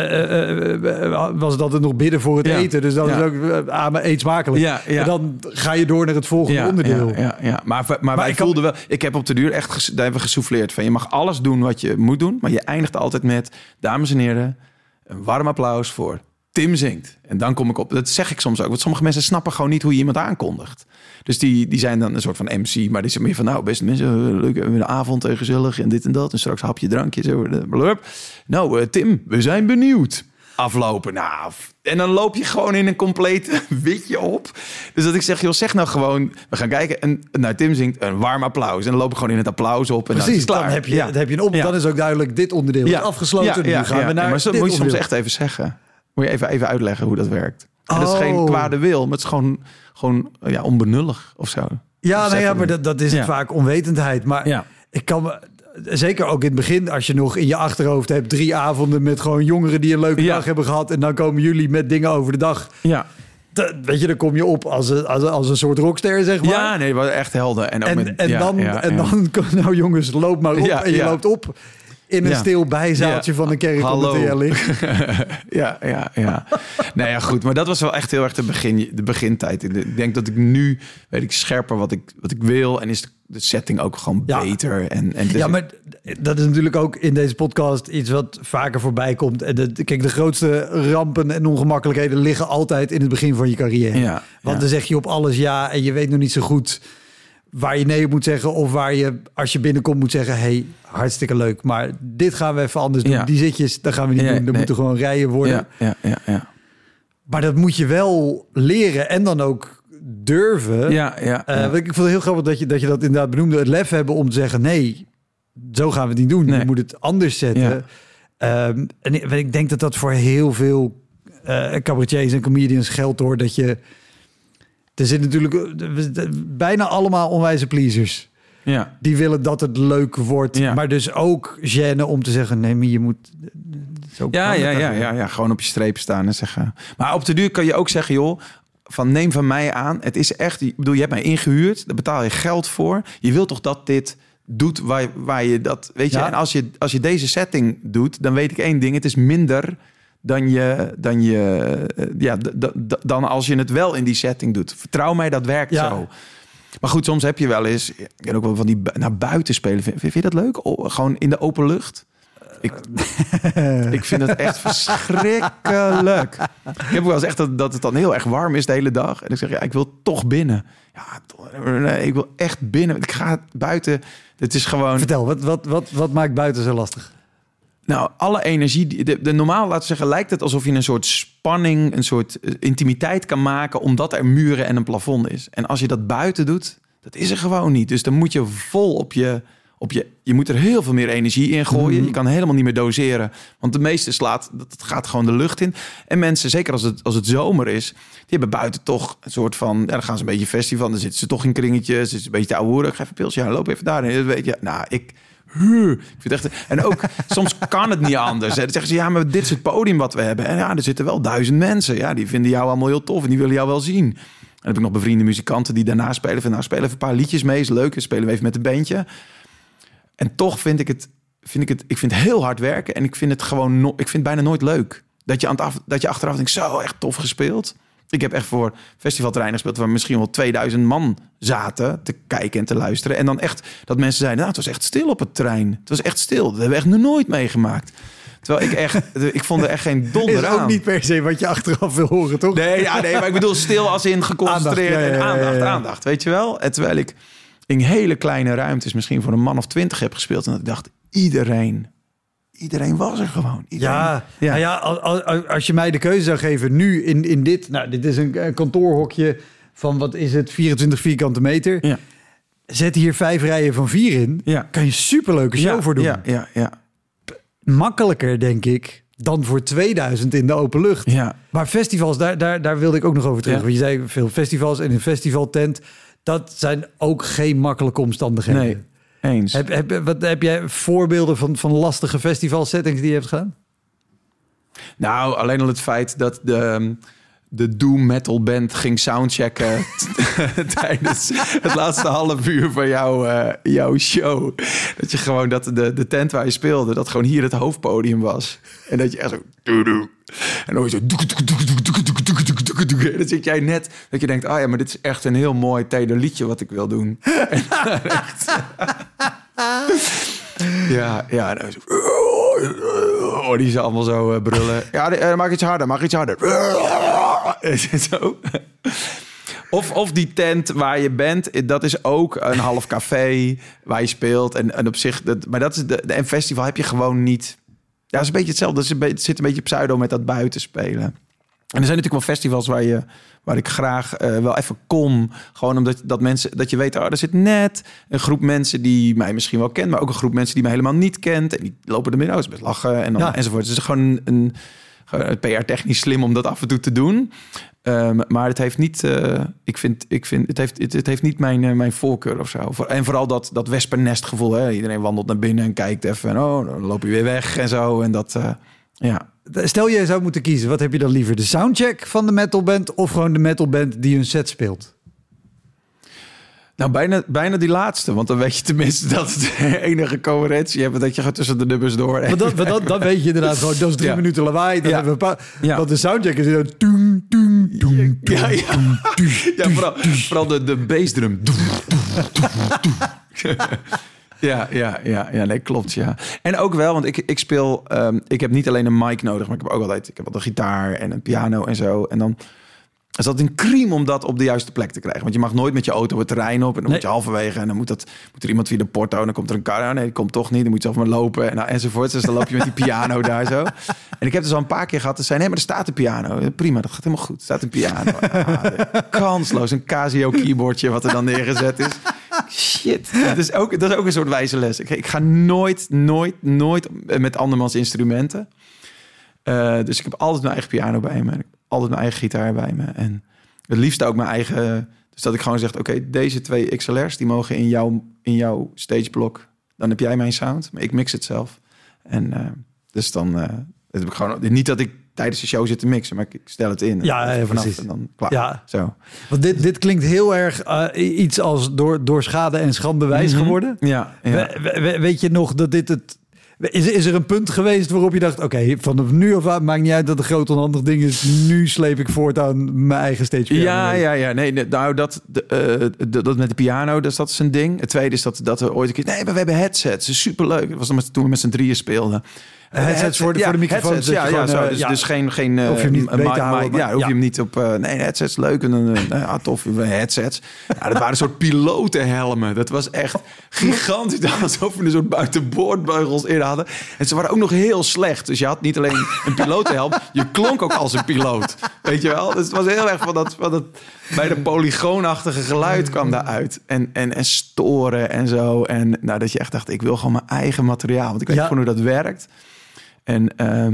was het altijd nog bidden voor het eten. Dus dat is ook, eet smakelijk. Ja. En dan ga je door naar het volgende onderdeel. Ja. Maar wij voelden wel... Ik heb op de duur echt daar hebben we gesouffleerd van, je mag alles doen wat je moet doen, maar je eindigt altijd met, dames en heren, een warm applaus voor Tim zingt. En dan kom ik op. Dat zeg ik soms ook. Want sommige mensen snappen gewoon niet hoe je iemand aankondigt. Dus die zijn dan een soort van MC. Maar die zijn meer van, nou, beste mensen, leuk, een avond, gezellig en dit en dat. En straks hapje, drankje, zo. Nou, Tim, we zijn benieuwd. Aflopen, nou. En dan loop je gewoon in een compleet witje op. Dus dat ik zeg, joh, zeg nou gewoon, we gaan kijken. En nou, Tim zingt een warm applaus. En dan loop ik gewoon in het applaus op. En precies, dan heb je een op. Dan is ook duidelijk, dit onderdeel is afgesloten. Nu gaan we naar maar dat moet je soms echt even zeggen. Moet je even uitleggen hoe dat werkt. En dat is geen kwade wil, maar het is gewoon onbenullig of zo. Ja, maar dat is het vaak onwetendheid. Maar ik kan me... Zeker ook in het begin, als je nog in je achterhoofd hebt 3 avonden met gewoon jongeren die een leuke dag hebben gehad. En dan komen jullie met dingen over de dag. Ja. Weet je, dan kom je op als een soort rockster, zeg maar. Ja, nee, echt helden. Dan, nou jongens, loop maar op. En je loopt op in een stil bijzaaltje van een kerk onder het ligt. ja. Nou ja, goed. Maar dat was wel echt heel erg de begintijd. Ik denk dat ik nu weet ik scherper wat ik wil. En is de setting ook gewoon beter. En maar dat is natuurlijk ook in deze podcast iets wat vaker voorbij komt. En kijk, de grootste rampen en ongemakkelijkheden liggen altijd in het begin van je carrière. Want dan zeg je op alles ja en je weet nog niet zo goed waar je nee op moet zeggen, of waar je, als je binnenkomt, moet zeggen, hey, hartstikke leuk, maar dit gaan we even anders doen. Ja. Die zitjes, dat gaan we niet doen. Er moeten gewoon rijen worden. Ja. Maar dat moet je wel leren en dan ook durven. Ik vond het heel grappig dat je dat inderdaad benoemde. Het lef hebben om te zeggen, nee, zo gaan we het niet doen. Je moet het anders zetten. En ik denk dat voor heel veel cabaretiers en comedians geldt, hoor, dat je... Er zit natuurlijk bijna allemaal onwijze pleasers. Ja. Die willen dat het leuk wordt. Ja. Maar dus ook gêne om te zeggen, nee, maar je moet... Ja, gewoon op je streep staan en zeggen... Maar op de duur kan je ook zeggen, joh, van neem van mij aan. Het is echt, ik bedoel, je hebt mij ingehuurd. Daar betaal je geld voor. Je wilt toch dat dit doet waar je dat... Weet je, en als je deze setting doet, dan weet ik 1 ding. Het is minder... dan als je het wel in die setting doet. Vertrouw mij, dat werkt zo. Maar goed, soms heb je wel eens... Ik ken ook wel van die naar buiten spelen. Vind je dat leuk? Gewoon in de open lucht? Ik vind het echt verschrikkelijk. Ik heb wel eens echt dat het dan heel erg warm is de hele dag. En ik zeg, ik wil toch binnen. Nee, ik wil echt binnen. Ik ga buiten. Het is gewoon... Vertel, wat maakt buiten zo lastig? Nou, alle energie... De normaal, laten we zeggen, lijkt het alsof je een soort spanning, een soort intimiteit kan maken, omdat er muren en een plafond is. En als je dat buiten doet, dat is er gewoon niet. Dus dan moet je vol op je je moet er heel veel meer energie in gooien. Je kan helemaal niet meer doseren. Want de meeste dat gaat gewoon de lucht in. En mensen, zeker als het zomer is, die hebben buiten toch een soort van... dan gaan ze een beetje festival, dan zitten ze toch in kringetjes. Zitten ze een beetje te ouwehoeren. Ik ga even een pilsje, loop even daarheen. Weet je, nou, ik vind echt... En ook, soms kan het niet anders. Hè. Dan zeggen ze, maar dit is het podium wat we hebben. En er zitten wel 1000 mensen. Ja, die vinden jou allemaal heel tof en die willen jou wel zien. En dan heb ik nog bevriende muzikanten die daarna spelen. Van, spelen even een paar liedjes mee, is leuk. Spelen we even met een bandje. En toch vind ik het heel hard werken. En ik vind het gewoon, ik vind het bijna nooit leuk. Dat je achteraf denkt, zo echt tof gespeeld. Ik heb echt voor festivalterreinen gespeeld waar misschien wel 2000 man zaten te kijken en te luisteren. En dan echt dat mensen zeiden, nou, het was echt stil op het terrein. Het was echt stil. Dat hebben we echt nog nooit meegemaakt. Terwijl ik vond er echt geen donder aan. Is ook niet per se wat je achteraf wil horen, toch? Nee, maar ik bedoel stil als in geconcentreerd en aandacht, weet je wel? En terwijl ik in hele kleine ruimtes misschien voor een man of 20 heb gespeeld. En dat ik dacht, iedereen was er gewoon. Iedereen. Ja. Als je mij de keuze zou geven nu in dit... Nou, dit is een kantoorhokje van, wat is het, 24 vierkante meter. Ja. Zet hier 5 rijen van 4 in. Ja. Kan je een superleuke show voor doen. Ja. Makkelijker, denk ik, dan voor 2000 in de open lucht. Ja. Maar festivals, daar wilde ik ook nog over terug. Ja. Want je zei veel festivals en een festivaltent. Dat zijn ook geen makkelijke omstandigheden. Nee, eens. Heb jij voorbeelden van lastige festivalsettings die je hebt gedaan? Nou, alleen al het feit dat de doom metal band ging soundchecken tijdens het laatste half uur van jouw show. Dat je gewoon de tent waar je speelde, dat gewoon hier het hoofdpodium was. En dat je echt zo... En dan hoor je zo... Dan zit jij net dat je denkt, oh ja, maar dit is echt een heel mooi liedje wat ik wil doen. En echt... Ja. En zo, die ze allemaal zo brullen. Ja, maak iets harder. Zo. Of die tent waar je bent, dat is ook een half café waar je speelt. En op zich, maar dat is een festival heb je gewoon niet. Ja, het is een beetje hetzelfde. Het zit een beetje pseudo met dat buiten spelen. En er zijn natuurlijk wel festivals waar ik graag wel even kom. Gewoon omdat dat je weet, er zit net een groep mensen die mij misschien wel kent, maar ook een groep mensen die mij helemaal niet kent. En die lopen er midden, is best lachen en dan enzovoort. Dus het is gewoon een PR-technisch slim om dat af en toe te doen. Maar het heeft niet, het heeft niet mijn voorkeur of zo. En vooral dat wespennestgevoel. Hè? Iedereen wandelt naar binnen en kijkt even. En dan loop je weer weg en zo. En dat, ja. Stel je zou moeten kiezen, wat heb je dan liever? De soundcheck van de metalband of gewoon de metalband die hun set speelt? Nou, bijna die laatste. Want dan weet je tenminste dat het enige coherentie hebben. Dat je gaat tussen de nummers door. Maar dan weet je inderdaad gewoon, dat is 3 minuten lawaai. Dan hebben we Want de soundcheck is dan... Vooral de bassdrum. Ja, nee, klopt, ja. En ook wel, want ik speel... ik heb niet alleen een mic nodig, maar ik heb ook altijd een gitaar en een piano en zo. En dan is dat een crime om dat op de juiste plek te krijgen. Want je mag nooit met je auto het terrein op en dan moet je halverwege en dan moet er iemand via de porto en dan komt er een kar. Nee, die komt toch niet. Dan moet je zelf maar lopen en enzovoort. Dus dan loop je met die piano daar zo. En ik heb dus al een paar keer gehad te zijn, nee, maar er staat een piano. Prima, dat gaat helemaal goed. Er staat een piano. Kansloos, een Casio keyboardje wat er dan neergezet is. Shit. Dat is ook een soort wijze les. Ik ga nooit met andermans instrumenten. Dus ik heb altijd mijn eigen piano bij me. Altijd mijn eigen gitaar bij me. En het liefst ook mijn eigen... Dus dat ik gewoon zeg, oké, deze 2 XLR's... die mogen in jouw stageblok. Dan heb jij mijn sound. Maar ik mix het zelf. En dus dan... heb ik gewoon, niet dat ik tijdens de show zit te mixen... maar ik stel het in. Ja, precies. En dan klaar. Ja. Zo. Want dit klinkt heel erg iets als door schade en schande wijs geworden. Ja. Weet je nog dat dit het... Is er een punt geweest waarop je dacht... oké, vanaf nu af aan maakt niet uit dat het groot onhandig ding is. Nu sleep ik voortaan mijn eigen stage piano. Ja. Nee, nou, dat met de piano, dat is een ding. Het tweede is dat we ooit een keer... Nee, maar we hebben headsets. Dat is superleuk. Dat was toen we met z'n drieën speelden. Headsets voor de microfoon. Dus geen hoef je hem niet beter te houden. Ja, hoef je hem niet op... nee, headsets leuk. En dan tof, headsets. Ja, dat waren een soort pilotenhelmen. Dat was echt gigantisch. Alsof we een soort buitenboordbeugels in hadden. En ze waren ook nog heel slecht. Dus je had niet alleen een pilotenhelm, je klonk ook als een piloot. Weet je wel? Dus het was heel erg van dat bij de polygoonachtige geluid kwam daaruit. En storen en zo. En nou, dat je echt dacht, ik wil gewoon mijn eigen materiaal. Want ik weet gewoon hoe dat werkt. En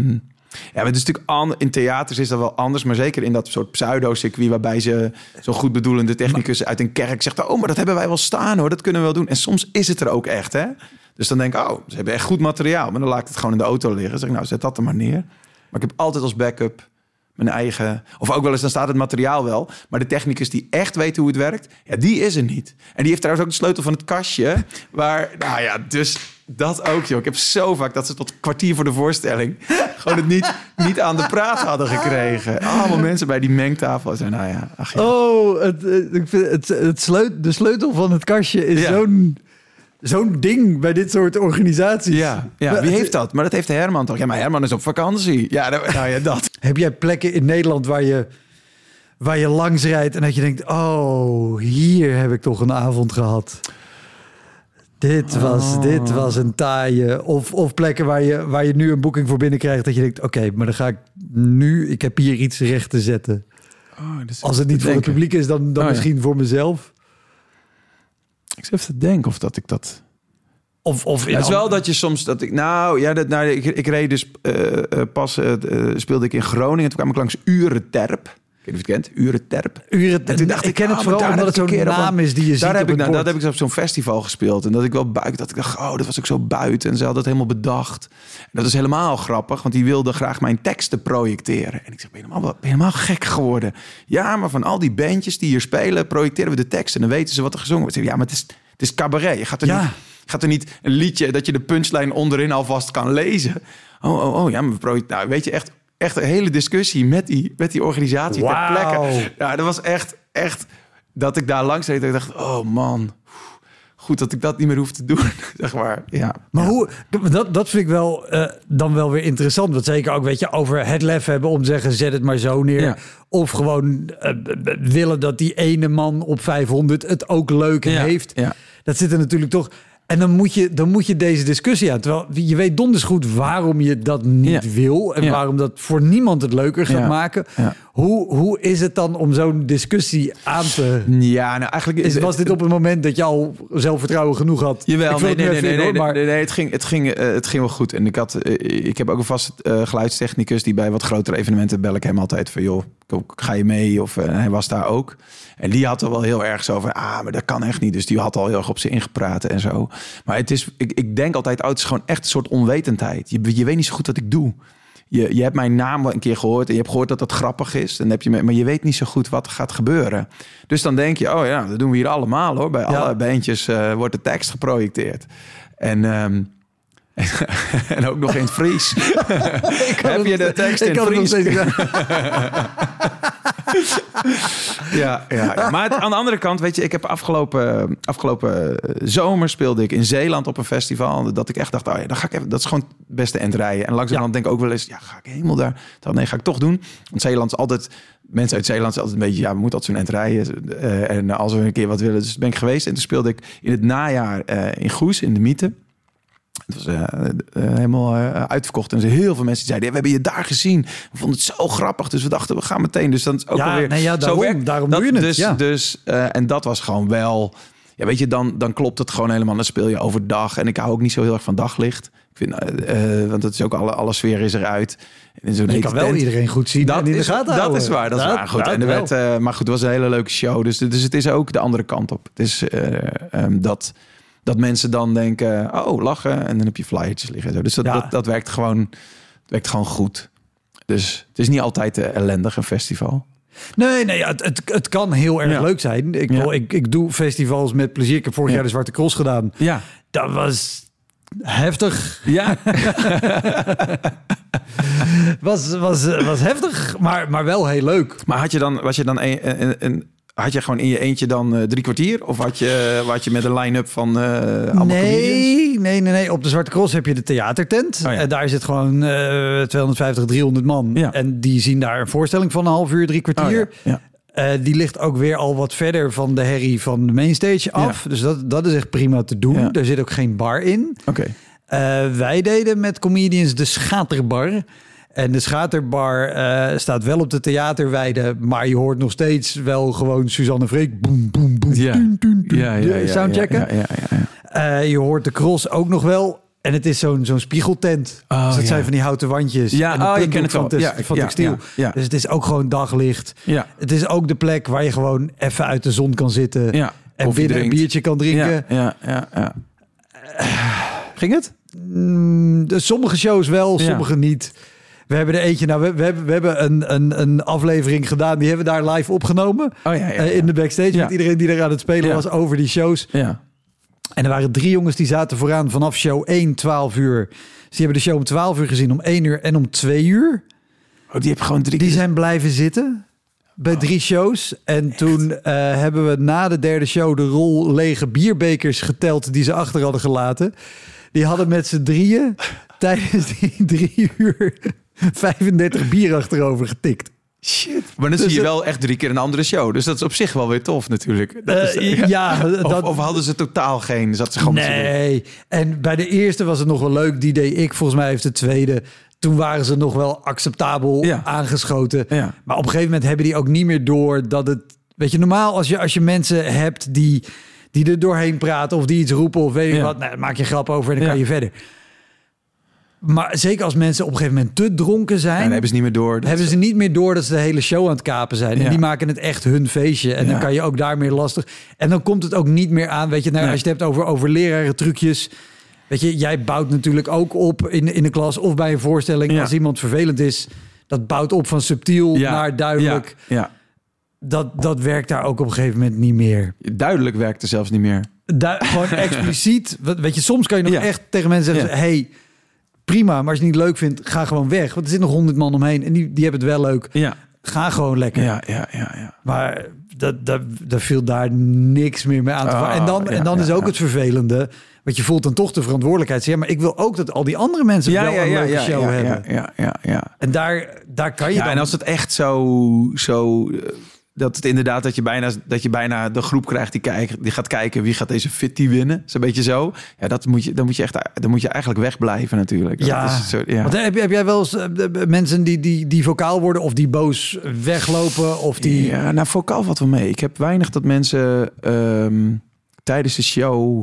het is natuurlijk in theaters is dat wel anders, maar zeker in dat soort pseudo-circuit waarbij ze zo'n goed bedoelende technicus uit een kerk zegt, oh, maar dat hebben wij wel staan hoor, dat kunnen we wel doen. En soms is het er ook echt, hè? Dus dan denk ik, ze hebben echt goed materiaal, maar dan laat ik het gewoon in de auto liggen. Dan zeg ik, nou, zet dat er maar neer. Maar ik heb altijd als backup mijn eigen... Of ook wel eens, dan staat het materiaal wel. Maar de technicus die echt weet hoe het werkt, ja, die is er niet. En die heeft trouwens ook de sleutel van het kastje. Waar, nou ja, dus dat ook, joh. Ik heb zo vaak dat ze tot een kwartier voor de voorstelling... gewoon het niet aan de praat hadden gekregen. Allemaal mensen bij die mengtafel. Nou ja, ach ja. Oh, ik vind de sleutel van het kastje is zo'n ding bij dit soort organisaties. Ja, wie heeft dat? Maar dat heeft Herman toch? Ja, maar Herman is op vakantie. Ja, nou ja, dat. Heb jij plekken in Nederland waar je langs rijdt en dat je denkt... oh, hier heb ik toch een avond gehad. Dit was een taaie. Of plekken waar je nu een boeking voor binnenkrijgt... dat je denkt, oké, maar dan ga ik nu... ik heb hier iets recht te zetten. Als het niet voor het publiek is, dan misschien voor mezelf. Ik zit even te denken of dat ik dat... Of het is wel dat je soms... Ik reed dus pas... speelde ik in Groningen. Toen kwam ik langs Urenterp. Ik weet niet of je het kent. Urenterp. En toen dacht ik ken het vooral omdat het zo'n naam is die je ziet op het bord. Dat heb ik op zo'n festival gespeeld. En dat ik dacht, dat was ook zo buiten. En ze hadden het helemaal bedacht. En dat is helemaal grappig, want die wilde graag mijn teksten projecteren. En ik zeg, ben je helemaal gek geworden? Ja, maar van al die bandjes die hier spelen, projecteren we de teksten. En dan weten ze wat er gezongen wordt. Ja, maar het is cabaret. Je gaat er niet een liedje dat je de punchline onderin alvast kan lezen. Oh, ja, maar weet je, echt een hele discussie met die organisatie ter plekke. Ja, dat was echt dat ik daar langs reed en ik dacht, oh man, goed dat ik dat niet meer hoef te doen, zeg maar. Ja. Maar hoe, dat vind ik wel dan wel weer interessant. Want zeker ook, weet je, over het lef hebben om te zeggen, zet het maar zo neer. Ja. Of gewoon willen dat die ene man op 500 het ook leuk heeft. Ja. Dat zit er natuurlijk toch... En dan moet je deze discussie aan. Terwijl je weet donders goed waarom je dat niet wil. En waarom dat voor niemand het leuker gaat maken. Ja. Hoe is het dan om zo'n discussie aan te... Ja, nou eigenlijk... Was dit op het moment dat je al zelfvertrouwen genoeg had? Jawel, nee, het ging wel goed. En ik heb ook een vaste geluidstechnicus die bij wat grotere evenementen bel ik hem altijd van, joh, ga je mee? Of hij was daar ook. En die had er wel heel erg zo van, maar dat kan echt niet. Dus die had al heel erg op ze ingepraat en zo. Maar het is, ik denk altijd, het is gewoon echt een soort onwetendheid. Je weet niet zo goed wat ik doe. Je hebt mijn naam wel een keer gehoord en je hebt gehoord dat dat grappig is. Dan heb je maar je weet niet zo goed wat er gaat gebeuren. Dus dan denk je, oh ja, dat doen we hier allemaal hoor. Bij alle bandjes wordt de tekst geprojecteerd. En ook nog in het Fries. Heb je de tekst in het Fries? Ja. Maar aan de andere kant, weet je, ik heb afgelopen zomer speelde ik in Zeeland op een festival. Dat ik echt dacht, dan ga ik even, dat is gewoon het beste endrijden. En langzamerhand denk ik ook wel eens, ga ik helemaal daar? Nee, ga ik toch doen. Want Zeeland is altijd, mensen uit Zeeland zijn altijd een beetje, we moeten altijd zo'n endrijden. En als we een keer wat willen, dus ben ik geweest. En toen speelde ik in het najaar in Goes, in de Mythe. Het was helemaal uitverkocht. En er zijn heel veel mensen die zeiden, we hebben je daar gezien. We vonden het zo grappig. Dus we dachten, we gaan meteen. Dus dan is ook alweer... daarom doe je het. Dus, en dat was gewoon wel... Ja, weet je, dan klopt het gewoon helemaal. Dan speel je overdag. En ik hou ook niet zo heel erg van daglicht. Ik vind, want het is ook alle sfeer is eruit. En je kan wel iedereen goed zien. Dat is waar. Dat is waar. Goed. En maar goed, het was een hele leuke show. Dus het is ook de andere kant op. Het is dat mensen dan denken, lachen. En dan heb je flyertjes liggen. Zo. Dus dat werkt gewoon goed. Dus het is niet altijd ellendig, een festival. Nee, het kan heel erg leuk zijn. Ik doe festivals met plezier. Ik heb vorig jaar de Zwarte Cross gedaan. Ja. Dat was heftig. Ja. was heftig, maar wel heel leuk. Maar was je dan had je gewoon in je eentje dan 3 kwartier? Of had je met een line-up van allemaal comedians? Nee. Op de Zwarte Cross heb je de theatertent. Oh, ja. Daar zit gewoon 250, 300 man. Ja. En die zien daar een voorstelling van een half uur, 3 kwartier. Oh, ja. Die ligt ook weer al wat verder van de herrie van de mainstage af. Ja. Dus dat is echt prima te doen. Ja. Daar zit ook geen bar in. Okay. Wij deden met comedians de Schaterbar. En de Schaterbar staat wel op de theaterweide, maar je hoort nog steeds wel gewoon Suzanne Freek. Boem, boem, boem. Soundchecken. Ja. Je hoort de Cross ook nog wel. En het is zo'n spiegeltent. Dus het zijn van die houten wandjes. Ja, en je kent het wel. Van textiel. Ja. Dus het is ook gewoon daglicht. Ja. Het is ook de plek waar je gewoon even uit de zon kan zitten. Ja. En binnen een biertje kan drinken. Ja. Ging het? Sommige shows wel, sommige niet. We hebben er eentje, nou, we hebben een aflevering gedaan. Die hebben we daar live opgenomen. In de backstage. Met iedereen die er aan het spelen was over die shows. Ja. En er waren 3 jongens die zaten vooraan vanaf show 1, 12 uur. Dus die hebben de show om 12 uur gezien, om 1 uur en om 2 uur. Oh, die heb gewoon 3 Die zijn blijven zitten bij 3 shows. En toen hebben we na de 3e show de rol lege bierbekers geteld die ze achter hadden gelaten. Die hadden met z'n 3 tijdens die 3 uur 35 bier achterover getikt. Shit. Maar dan zie je wel echt 3 keer een andere show. Dus dat is op zich wel weer tof natuurlijk. Of hadden ze totaal geen... Zat ze gewoon nee. En bij de eerste was het nog wel leuk. Die deed ik. Volgens mij heeft de tweede... Toen waren ze nog wel acceptabel aangeschoten. Ja. Maar op een gegeven moment hebben die ook niet meer door dat het... Weet je, normaal als je mensen hebt die er doorheen praten... of die iets roepen of weet je wat... Nou, maak je grap over en dan kan je verder. Maar zeker als mensen op een gegeven moment te dronken zijn... dan hebben ze niet meer door. Hebben ze niet meer door dat ze de hele show aan het kapen zijn. En die maken het echt hun feestje. En dan kan je ook daarmee lastig... En dan komt het ook niet meer aan. Weet je, als je het hebt over leraren trucjes... Weet je, jij bouwt natuurlijk ook op in de klas... of bij een voorstelling. Als iemand vervelend is... dat bouwt op van subtiel naar duidelijk. Ja. Dat werkt daar ook op een gegeven moment niet meer. Duidelijk werkt er zelfs niet meer. Gewoon expliciet. Weet je, soms kan je nog echt tegen mensen zeggen... Hey, prima, maar als je het niet leuk vindt, ga gewoon weg. Want er zit nog 100 man omheen en die hebben het wel leuk. Ja. Ga gewoon lekker. Ja. Maar dat viel daar niks meer mee aan te vangen. En dan is ook het vervelende... Want je voelt dan toch de verantwoordelijkheid. Ja, maar ik wil ook dat al die andere mensen wel een leuke show hebben. Ja. En daar kan je dan... En als het echt zo dat het inderdaad dat je bijna de groep krijgt die gaat kijken wie gaat deze fitty winnen. Is een beetje zo. Ja, dan moet je eigenlijk wegblijven natuurlijk. Ja. Dat is zo, ja. Want heb jij wel eens mensen die vocaal worden of die boos weglopen of die... Ja, nou vocaal valt wel mee. Ik heb weinig dat mensen tijdens de show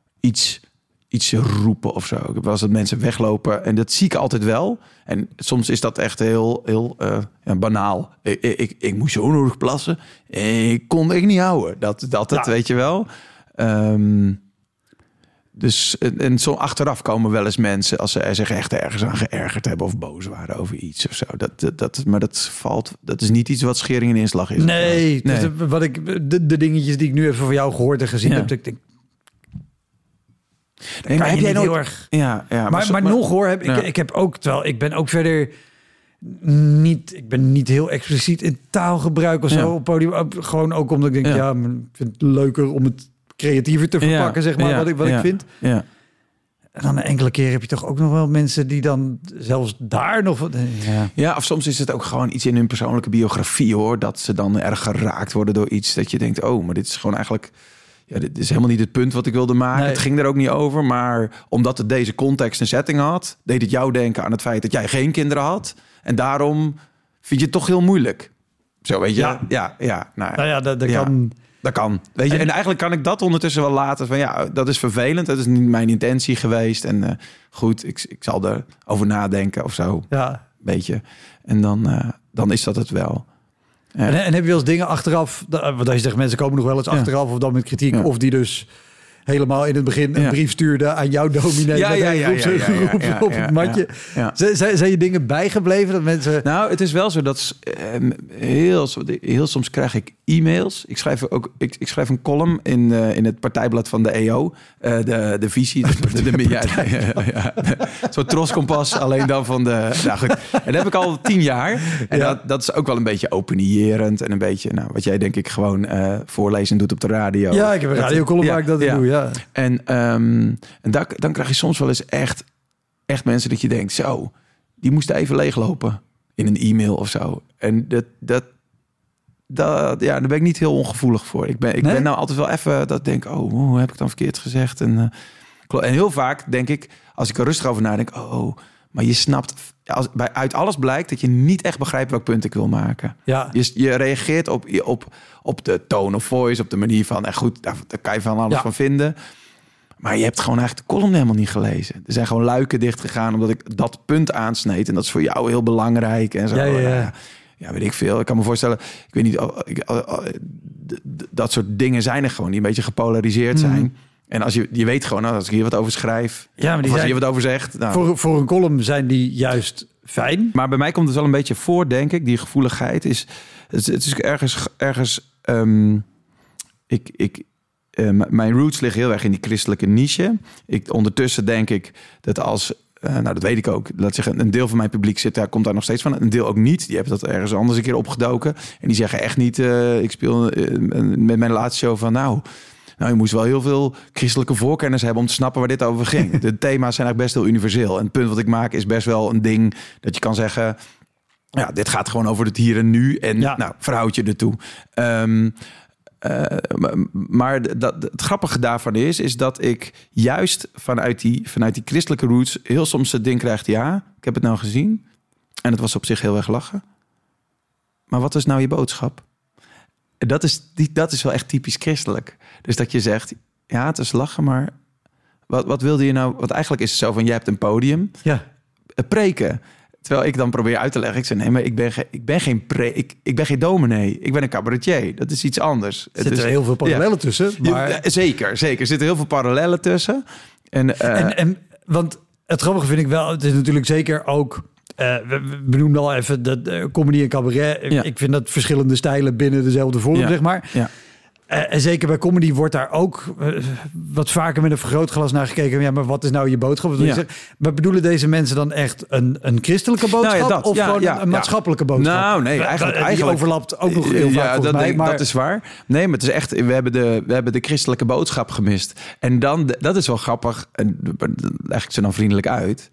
iets roepen of zo. Ik heb wel eens dat mensen weglopen en dat zie ik altijd wel. En soms is dat echt heel banaal. Ik moest zo nodig plassen. Ik kon ik niet houden. Dat weet je wel. Dus en zo achteraf komen wel eens mensen als ze zich echt ergens aan geërgerd hebben of boos waren over iets of zo. Maar dat is niet iets wat schering en inslag is. Nee. Dus wat de dingetjes die ik nu even van jou gehoord en gezien heb, ik denk. Nee, maar heb jij nooit... heel erg... Ja, maar nog hoor, ik heb ook... Terwijl ik ben ook verder niet... Ik ben niet heel expliciet in taalgebruik of zo op podium. Gewoon ook omdat ik denk, ik vind het leuker om het creatiever te verpakken, zeg maar, wat ik vind. Ja. En dan een enkele keer heb je toch ook nog wel mensen die dan zelfs daar nog... Ja, of soms is het ook gewoon iets in hun persoonlijke biografie, hoor. Dat ze dan erg geraakt worden door iets dat je denkt, oh, maar dit is gewoon eigenlijk... Ja, dit is helemaal niet het punt wat ik wilde maken. Nee. Het ging er ook niet over. Maar omdat het deze context en setting had... deed het jou denken aan het feit dat jij geen kinderen had. En daarom vind je het toch heel moeilijk. Zo, weet je? Dat kan. Weet je? En eigenlijk kan ik dat ondertussen wel laten. Van dat is vervelend. Dat is niet mijn intentie geweest. En goed, ik zal er over nadenken of zo. Ja. Beetje. En dan is dat het wel. Ja. En heb je wel eens dingen achteraf... Want als je zegt, mensen komen nog wel eens achteraf... of dan met kritiek, of die dus helemaal in het begin... een brief stuurde aan jouw dominee... op het matje. Ja. Zijn je dingen bijgebleven dat mensen... Nou, het is wel zo dat... heel soms krijg ik e-mails. Ik schrijf een column in het partijblad van de EO. De visie. Zo'n troskompas, alleen dan van de... Nou goed, en dat heb ik al 10 jaar. En dat is ook wel een beetje opinierend. En een beetje, wat jij denk ik gewoon voorlezen doet op de radio. Ja, ik heb een radiocolumn waar ik dat doe, ja. En dan krijg je soms wel eens echt mensen dat je denkt... zo, die moesten even leeglopen in een e-mail of zo. En daar ben ik niet heel ongevoelig voor. Ik ben nou altijd wel even dat ik denk... hoe heb ik dan verkeerd gezegd? En heel vaak denk ik, als ik er rustig over nadenk... maar je snapt... uit alles blijkt dat je niet echt begrijpt welk punt ik wil maken. Ja. Je reageert op de tone of voice, op de manier van... en goed, daar kan je van alles van vinden... Maar je hebt gewoon eigenlijk de column helemaal niet gelezen. Er zijn gewoon luiken dicht gegaan omdat ik dat punt aansneed. En dat is voor jou heel belangrijk. En zo. Ja, weet ik veel. Ik kan me voorstellen, ik weet niet... dat soort dingen zijn er gewoon die een beetje gepolariseerd zijn. En als je weet gewoon, als ik hier wat over schrijf... Ja, maar als je hier wat over zegt... Nou, voor een column zijn die juist fijn. Maar bij mij komt het wel een beetje voor, denk ik. Die gevoeligheid is... Het is ergens mijn roots liggen heel erg in die christelijke niche. Ondertussen denk ik dat als... dat weet ik ook. Laat zeggen, een deel van mijn publiek komt daar nog steeds van. Een deel ook niet. Die hebben dat ergens anders een keer opgedoken. En die zeggen echt niet... ik speel met mijn laatste show van... Nou, je moest wel heel veel christelijke voorkennis hebben... om te snappen waar dit over ging. De thema's zijn eigenlijk best heel universeel. En het punt wat ik maak is best wel een ding... dat je kan zeggen... Ja, dit gaat gewoon over het hier en nu. En verhoud je ertoe. Maar het grappige daarvan is dat ik juist vanuit die christelijke roots... heel soms het ding krijg... ja, ik heb het nou gezien... en het was op zich heel erg lachen. Maar wat is nou je boodschap? Dat is wel echt typisch christelijk. Dus dat je zegt... ja, het is lachen, maar... wat wilde je nou... want eigenlijk is het zo van... je hebt een podium... preken... Terwijl ik dan probeer uit te leggen. Ik zeg, nee, maar ik ben geen dominee. Ik ben een cabaretier. Dat is iets anders. Er zitten heel veel parallellen tussen. Maar... Ja, zeker. Er zitten heel veel parallellen tussen. En want het grappige vind ik wel... het is natuurlijk zeker ook... we benoemden al even dat comedy en cabaret. Ja. Ik vind dat verschillende stijlen binnen dezelfde vorm, zeg maar. Ja. En zeker bij comedy wordt daar ook wat vaker met een vergrootglas naar gekeken. Ja, maar wat is nou je boodschap? Maar bedoelen deze mensen dan echt een christelijke boodschap? Of gewoon een maatschappelijke boodschap? Nou, nee, eigenlijk die overlapt ook nog heel vaak volgens mij. Maar... Dat is waar. Nee, maar het is echt... We hebben de christelijke boodschap gemist. En dan, dat is wel grappig. En leg ik ze dan vriendelijk uit.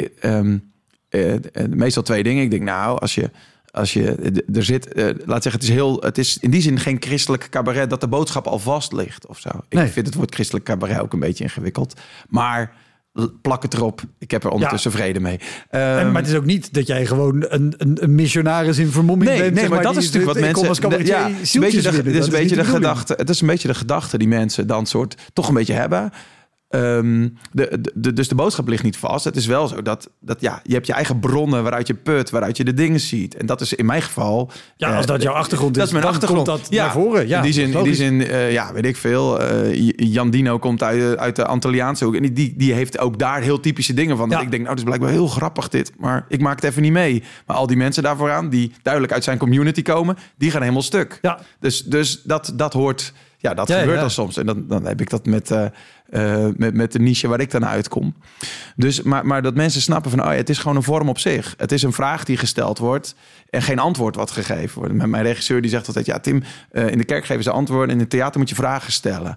Meestal 2 dingen. Ik denk, nou, als je er zit, laat zeggen, het is in die zin geen christelijk cabaret dat de boodschap al vast ligt of zo. Ik vind het woord christelijk cabaret ook een beetje ingewikkeld, maar plak het erop. Ik heb er ondertussen vrede mee. Maar het is ook niet dat jij gewoon een missionaris in vermomming bent. Nee, maar dat is natuurlijk wat mensen... Het is een beetje de gedachte die mensen dan toch een beetje hebben. Dus de boodschap ligt niet vast. Het is wel zo dat je hebt je eigen bronnen waaruit je put, waaruit je de dingen ziet. En dat is in mijn geval... Ja, als dat jouw achtergrond is, dat is mijn achtergrond. Komt dat naar voren. Ja, in die zin, weet ik veel. Jan Dino komt uit de Antilliaanse hoek. En die heeft ook daar heel typische dingen van. Dat ik denk, nou, dat is blijkbaar heel grappig dit. Maar ik maak het even niet mee. Maar al die mensen daarvoor aan, die duidelijk uit zijn community komen, die gaan helemaal stuk. Ja. Dus dat hoort... Ja, dat gebeurt dan soms. En dan heb ik dat met de niche waar ik dan uitkom. Dus, maar dat mensen snappen van... het is gewoon een vorm op zich. Het is een vraag die gesteld wordt... en geen antwoord wat gegeven wordt. Mijn regisseur die zegt altijd... ja, Tim, in de kerk geven ze antwoorden... en in het theater moet je vragen stellen.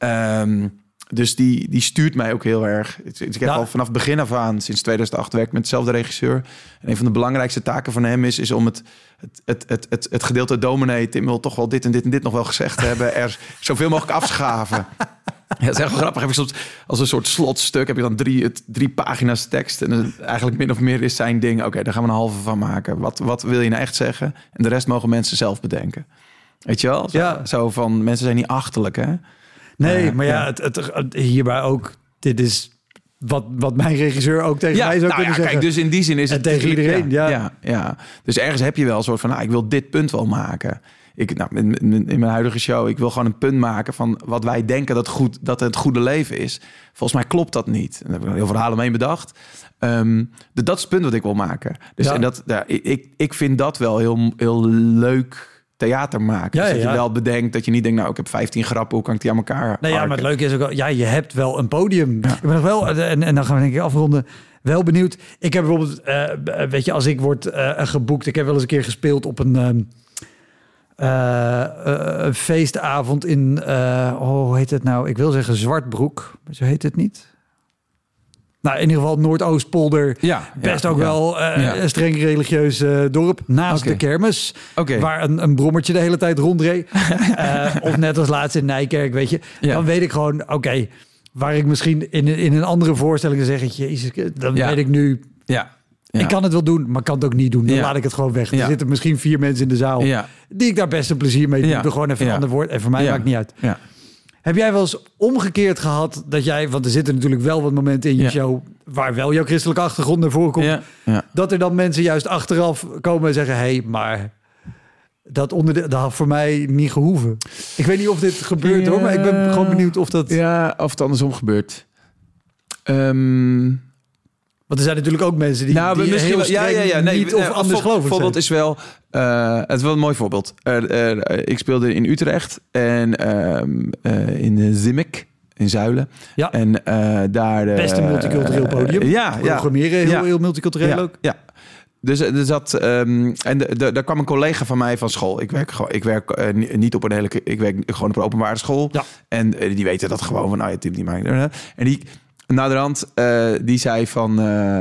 Dus die stuurt mij ook heel erg. Ik heb al vanaf het begin af aan... sinds 2008 werk ik met dezelfde regisseur. En een van de belangrijkste taken van hem is om het gedeelte dominee... Tim wil toch wel dit en dit en dit nog wel gezegd hebben... er zoveel mogelijk afschaven. Ja, dat is echt grappig. Heb ik soms als een soort slotstuk... heb je dan 3 pagina's tekst... en eigenlijk min of meer is zijn ding... oké, daar gaan we een halve van maken. Wat wil je nou echt zeggen? En de rest mogen mensen zelf bedenken. Weet je wel? Zo van, mensen zijn niet achterlijk, hè? Nee, maar het hierbij ook... dit is wat mijn regisseur ook tegen mij zou kunnen zeggen. Kijk, dus in die zin is het tegen iedereen. Ja. Dus ergens heb je wel een soort van... ik wil dit punt wel maken. In mijn huidige show... ik wil gewoon een punt maken van wat wij denken dat het goede leven is. Volgens mij klopt dat niet. En daar heb ik heel verhalen mee bedacht. Dat is het punt wat ik wil maken. Dus en ik vind dat wel heel, heel leuk... theater maken. Dus dat je wel bedenkt dat je niet denkt... nou, ik heb 15 grappen, hoe kan ik die aan elkaar Nee, maar het leuke is ook wel... je hebt wel een podium. Ja. Ik ben nog wel... en dan gaan we denk ik afronden... wel benieuwd. Ik heb bijvoorbeeld... als ik word geboekt... ik heb wel eens een keer gespeeld op een feestavond in... hoe heet het nou? Ik wil zeggen Zwartbroek. Zo heet het niet. Nou, in ieder geval Noordoostpolder. Best ook wel een streng religieus dorp. Naast de kermis. Waar een brommertje de hele tijd rondreed. Of net als laatst in Nijkerk, weet je. Ja. Dan weet ik gewoon, waar ik misschien in een andere voorstelling zeg... Jezus, dan weet ik nu... Ja. Ik kan het wel doen, maar kan het ook niet doen. Dan laat ik het gewoon weg. Er zitten misschien 4 mensen in de zaal... die ik daar best een plezier mee doe. Doe gewoon even een ander woord. En voor mij maakt het niet uit. Ja. Heb jij wel eens omgekeerd gehad dat jij... want er zitten natuurlijk wel wat momenten in je show... waar wel jouw christelijke achtergrond naar voren komt... dat er dan mensen juist achteraf komen en zeggen... maar dat had voor mij niet gehoeven. Ik weet niet of dit gebeurt hoor... maar ik ben gewoon benieuwd of dat... Ja, of het andersom gebeurt. Want er zijn natuurlijk ook mensen die, Nou, die misschien heel streng niet of anders geloven. Voorbeeld is wel... het is wel een mooi voorbeeld. Ik speelde in Utrecht en in Zimmek. In Zuilen. Ja. En daar... Best een multicultureel podium. Programmeren heel multicultureel ook. Ja. Dus daar kwam een collega van mij van school. Ik werk niet op een hele... Ik werk gewoon op een openbare school. Ja. En die weten dat gewoon van... Nou, je typt niet maar. En die... Naderhand, die zei van...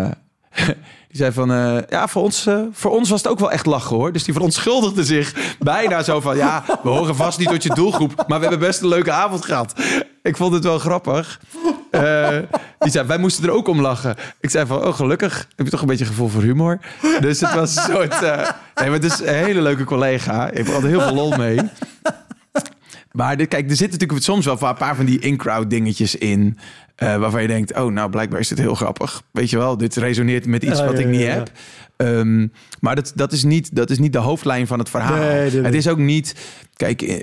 ja, voor ons was het ook wel echt lachen, hoor. Dus die verontschuldigde zich bijna zo van... Ja, we horen vast niet tot je doelgroep... maar we hebben best een leuke avond gehad. Ik vond het wel grappig. Die zei, wij moesten er ook om lachen. Ik zei van, oh, gelukkig heb je toch een beetje gevoel voor humor. Dus het was een soort... maar het is een hele leuke collega. Ik heb er altijd heel veel lol mee. Maar kijk, er zitten natuurlijk soms wel een paar van die in-crowd dingetjes in... waarvan je denkt, oh, nou, blijkbaar is dit heel grappig. Weet je wel, dit resoneert met iets wat ik niet heb. Maar dat is niet de hoofdlijn van het verhaal. Nee. Het is ook niet... Kijk,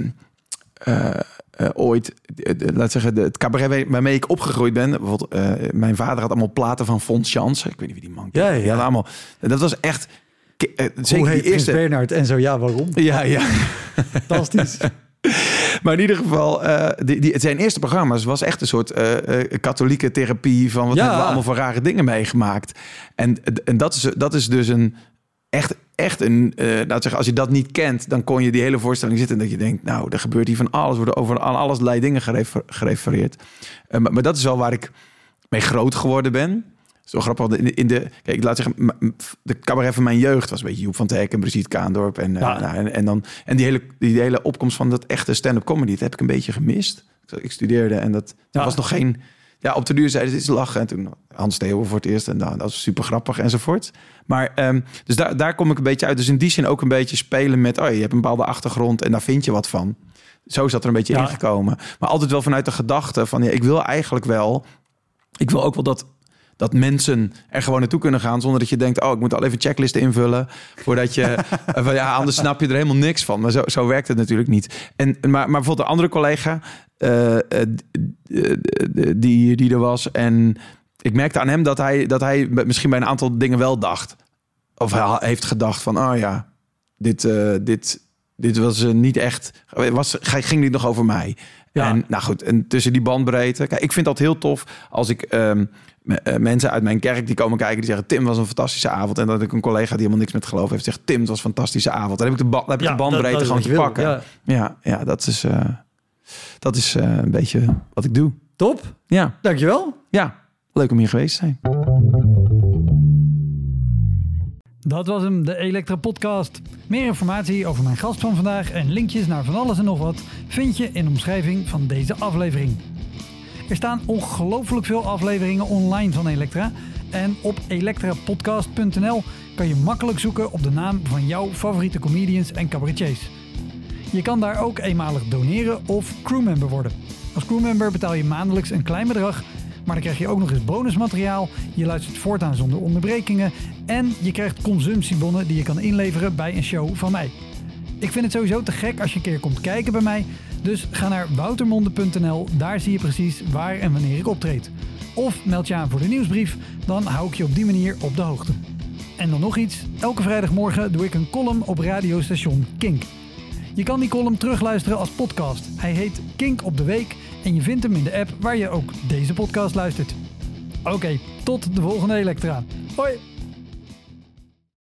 ooit, laat zeggen, het cabaret waarmee ik opgegroeid ben... bijvoorbeeld, mijn vader had allemaal platen van Fons Jansen. Ik weet niet wie die man kent. Ja. Allemaal, dat was echt... Zeker hoe heet die eerste Bernhard en zo, ja, waarom? Ja. Fantastisch. Maar in ieder geval, zijn eerste programma's was echt een soort katholieke therapie van wat hebben we allemaal voor rare dingen meegemaakt. En dat is dus een echt een, laat zeggen, als je dat niet kent, dan kon je die hele voorstelling zitten en dat je denkt, nou, er gebeurt hier van alles, worden over allerlei dingen gerefereerd. Maar dat is wel waar ik mee groot geworden ben. Zo grappig. Kijk, laat zeggen, de cabaret van mijn jeugd was een beetje Joep van Teck en Brigitte Kaandorp. En die hele opkomst van dat echte stand-up comedy, dat heb ik een beetje gemist. Ik studeerde en dat was nog geen... Ja, op de duur zeiden ze, het is lachen. En toen Hans Theeuwen voor het eerst. En dat was super grappig enzovoort. Maar dus daar kom ik een beetje uit. Dus in die zin ook een beetje spelen met... je hebt een bepaalde achtergrond en daar vind je wat van. Zo is dat er een beetje ingekomen. Maar altijd wel vanuit de gedachte van... ik wil ook wel dat mensen er gewoon naartoe kunnen gaan... zonder dat je denkt, ik moet al even checklisten invullen... voordat je... anders snap je er helemaal niks van. Maar zo werkt het natuurlijk niet. Maar bijvoorbeeld een andere collega... die er was... en ik merkte aan hem dat hij misschien bij een aantal dingen wel dacht... of hij heeft gedacht van... dit was niet echt... ging niet nog over mij... Ja. En nou goed, en tussen die bandbreedte... Kijk, ik vind dat heel tof als ik mensen uit mijn kerk die komen kijken... die zeggen, Tim was een fantastische avond. En dat ik een collega die helemaal niks met geloof heeft... zegt, Tim, het was een fantastische avond. Dan heb ik de bandbreedte dat gewoon te pakken. Ja, dat is een beetje wat ik doe. Top. Ja. Dankjewel. Ja, leuk om hier geweest te zijn. Dat was hem, de Elektra Podcast. Meer informatie over mijn gast van vandaag en linkjes naar van alles en nog wat vind je in de omschrijving van deze aflevering. Er staan ongelooflijk veel afleveringen online van Elektra en op elektrapodcast.nl kan je makkelijk zoeken op de naam van jouw favoriete comedians en cabaretiers. Je kan daar ook eenmalig doneren of crewmember worden. Als crewmember betaal je maandelijks een klein bedrag, maar dan krijg je ook nog eens bonusmateriaal. Je luistert voortaan zonder onderbrekingen. En je krijgt consumptiebonnen die je kan inleveren bij een show van mij. Ik vind het sowieso te gek als je een keer komt kijken bij mij. Dus ga naar woutermonde.nl. Daar zie je precies waar en wanneer ik optreed. Of meld je aan voor de nieuwsbrief. Dan hou ik je op die manier op de hoogte. En dan nog iets. Elke vrijdagmorgen doe ik een column op radiostation Kink. Je kan die column terugluisteren als podcast. Hij heet Kink op de Week. En je vindt hem in de app waar je ook deze podcast luistert. Oké, tot de volgende Elektra. Hoi!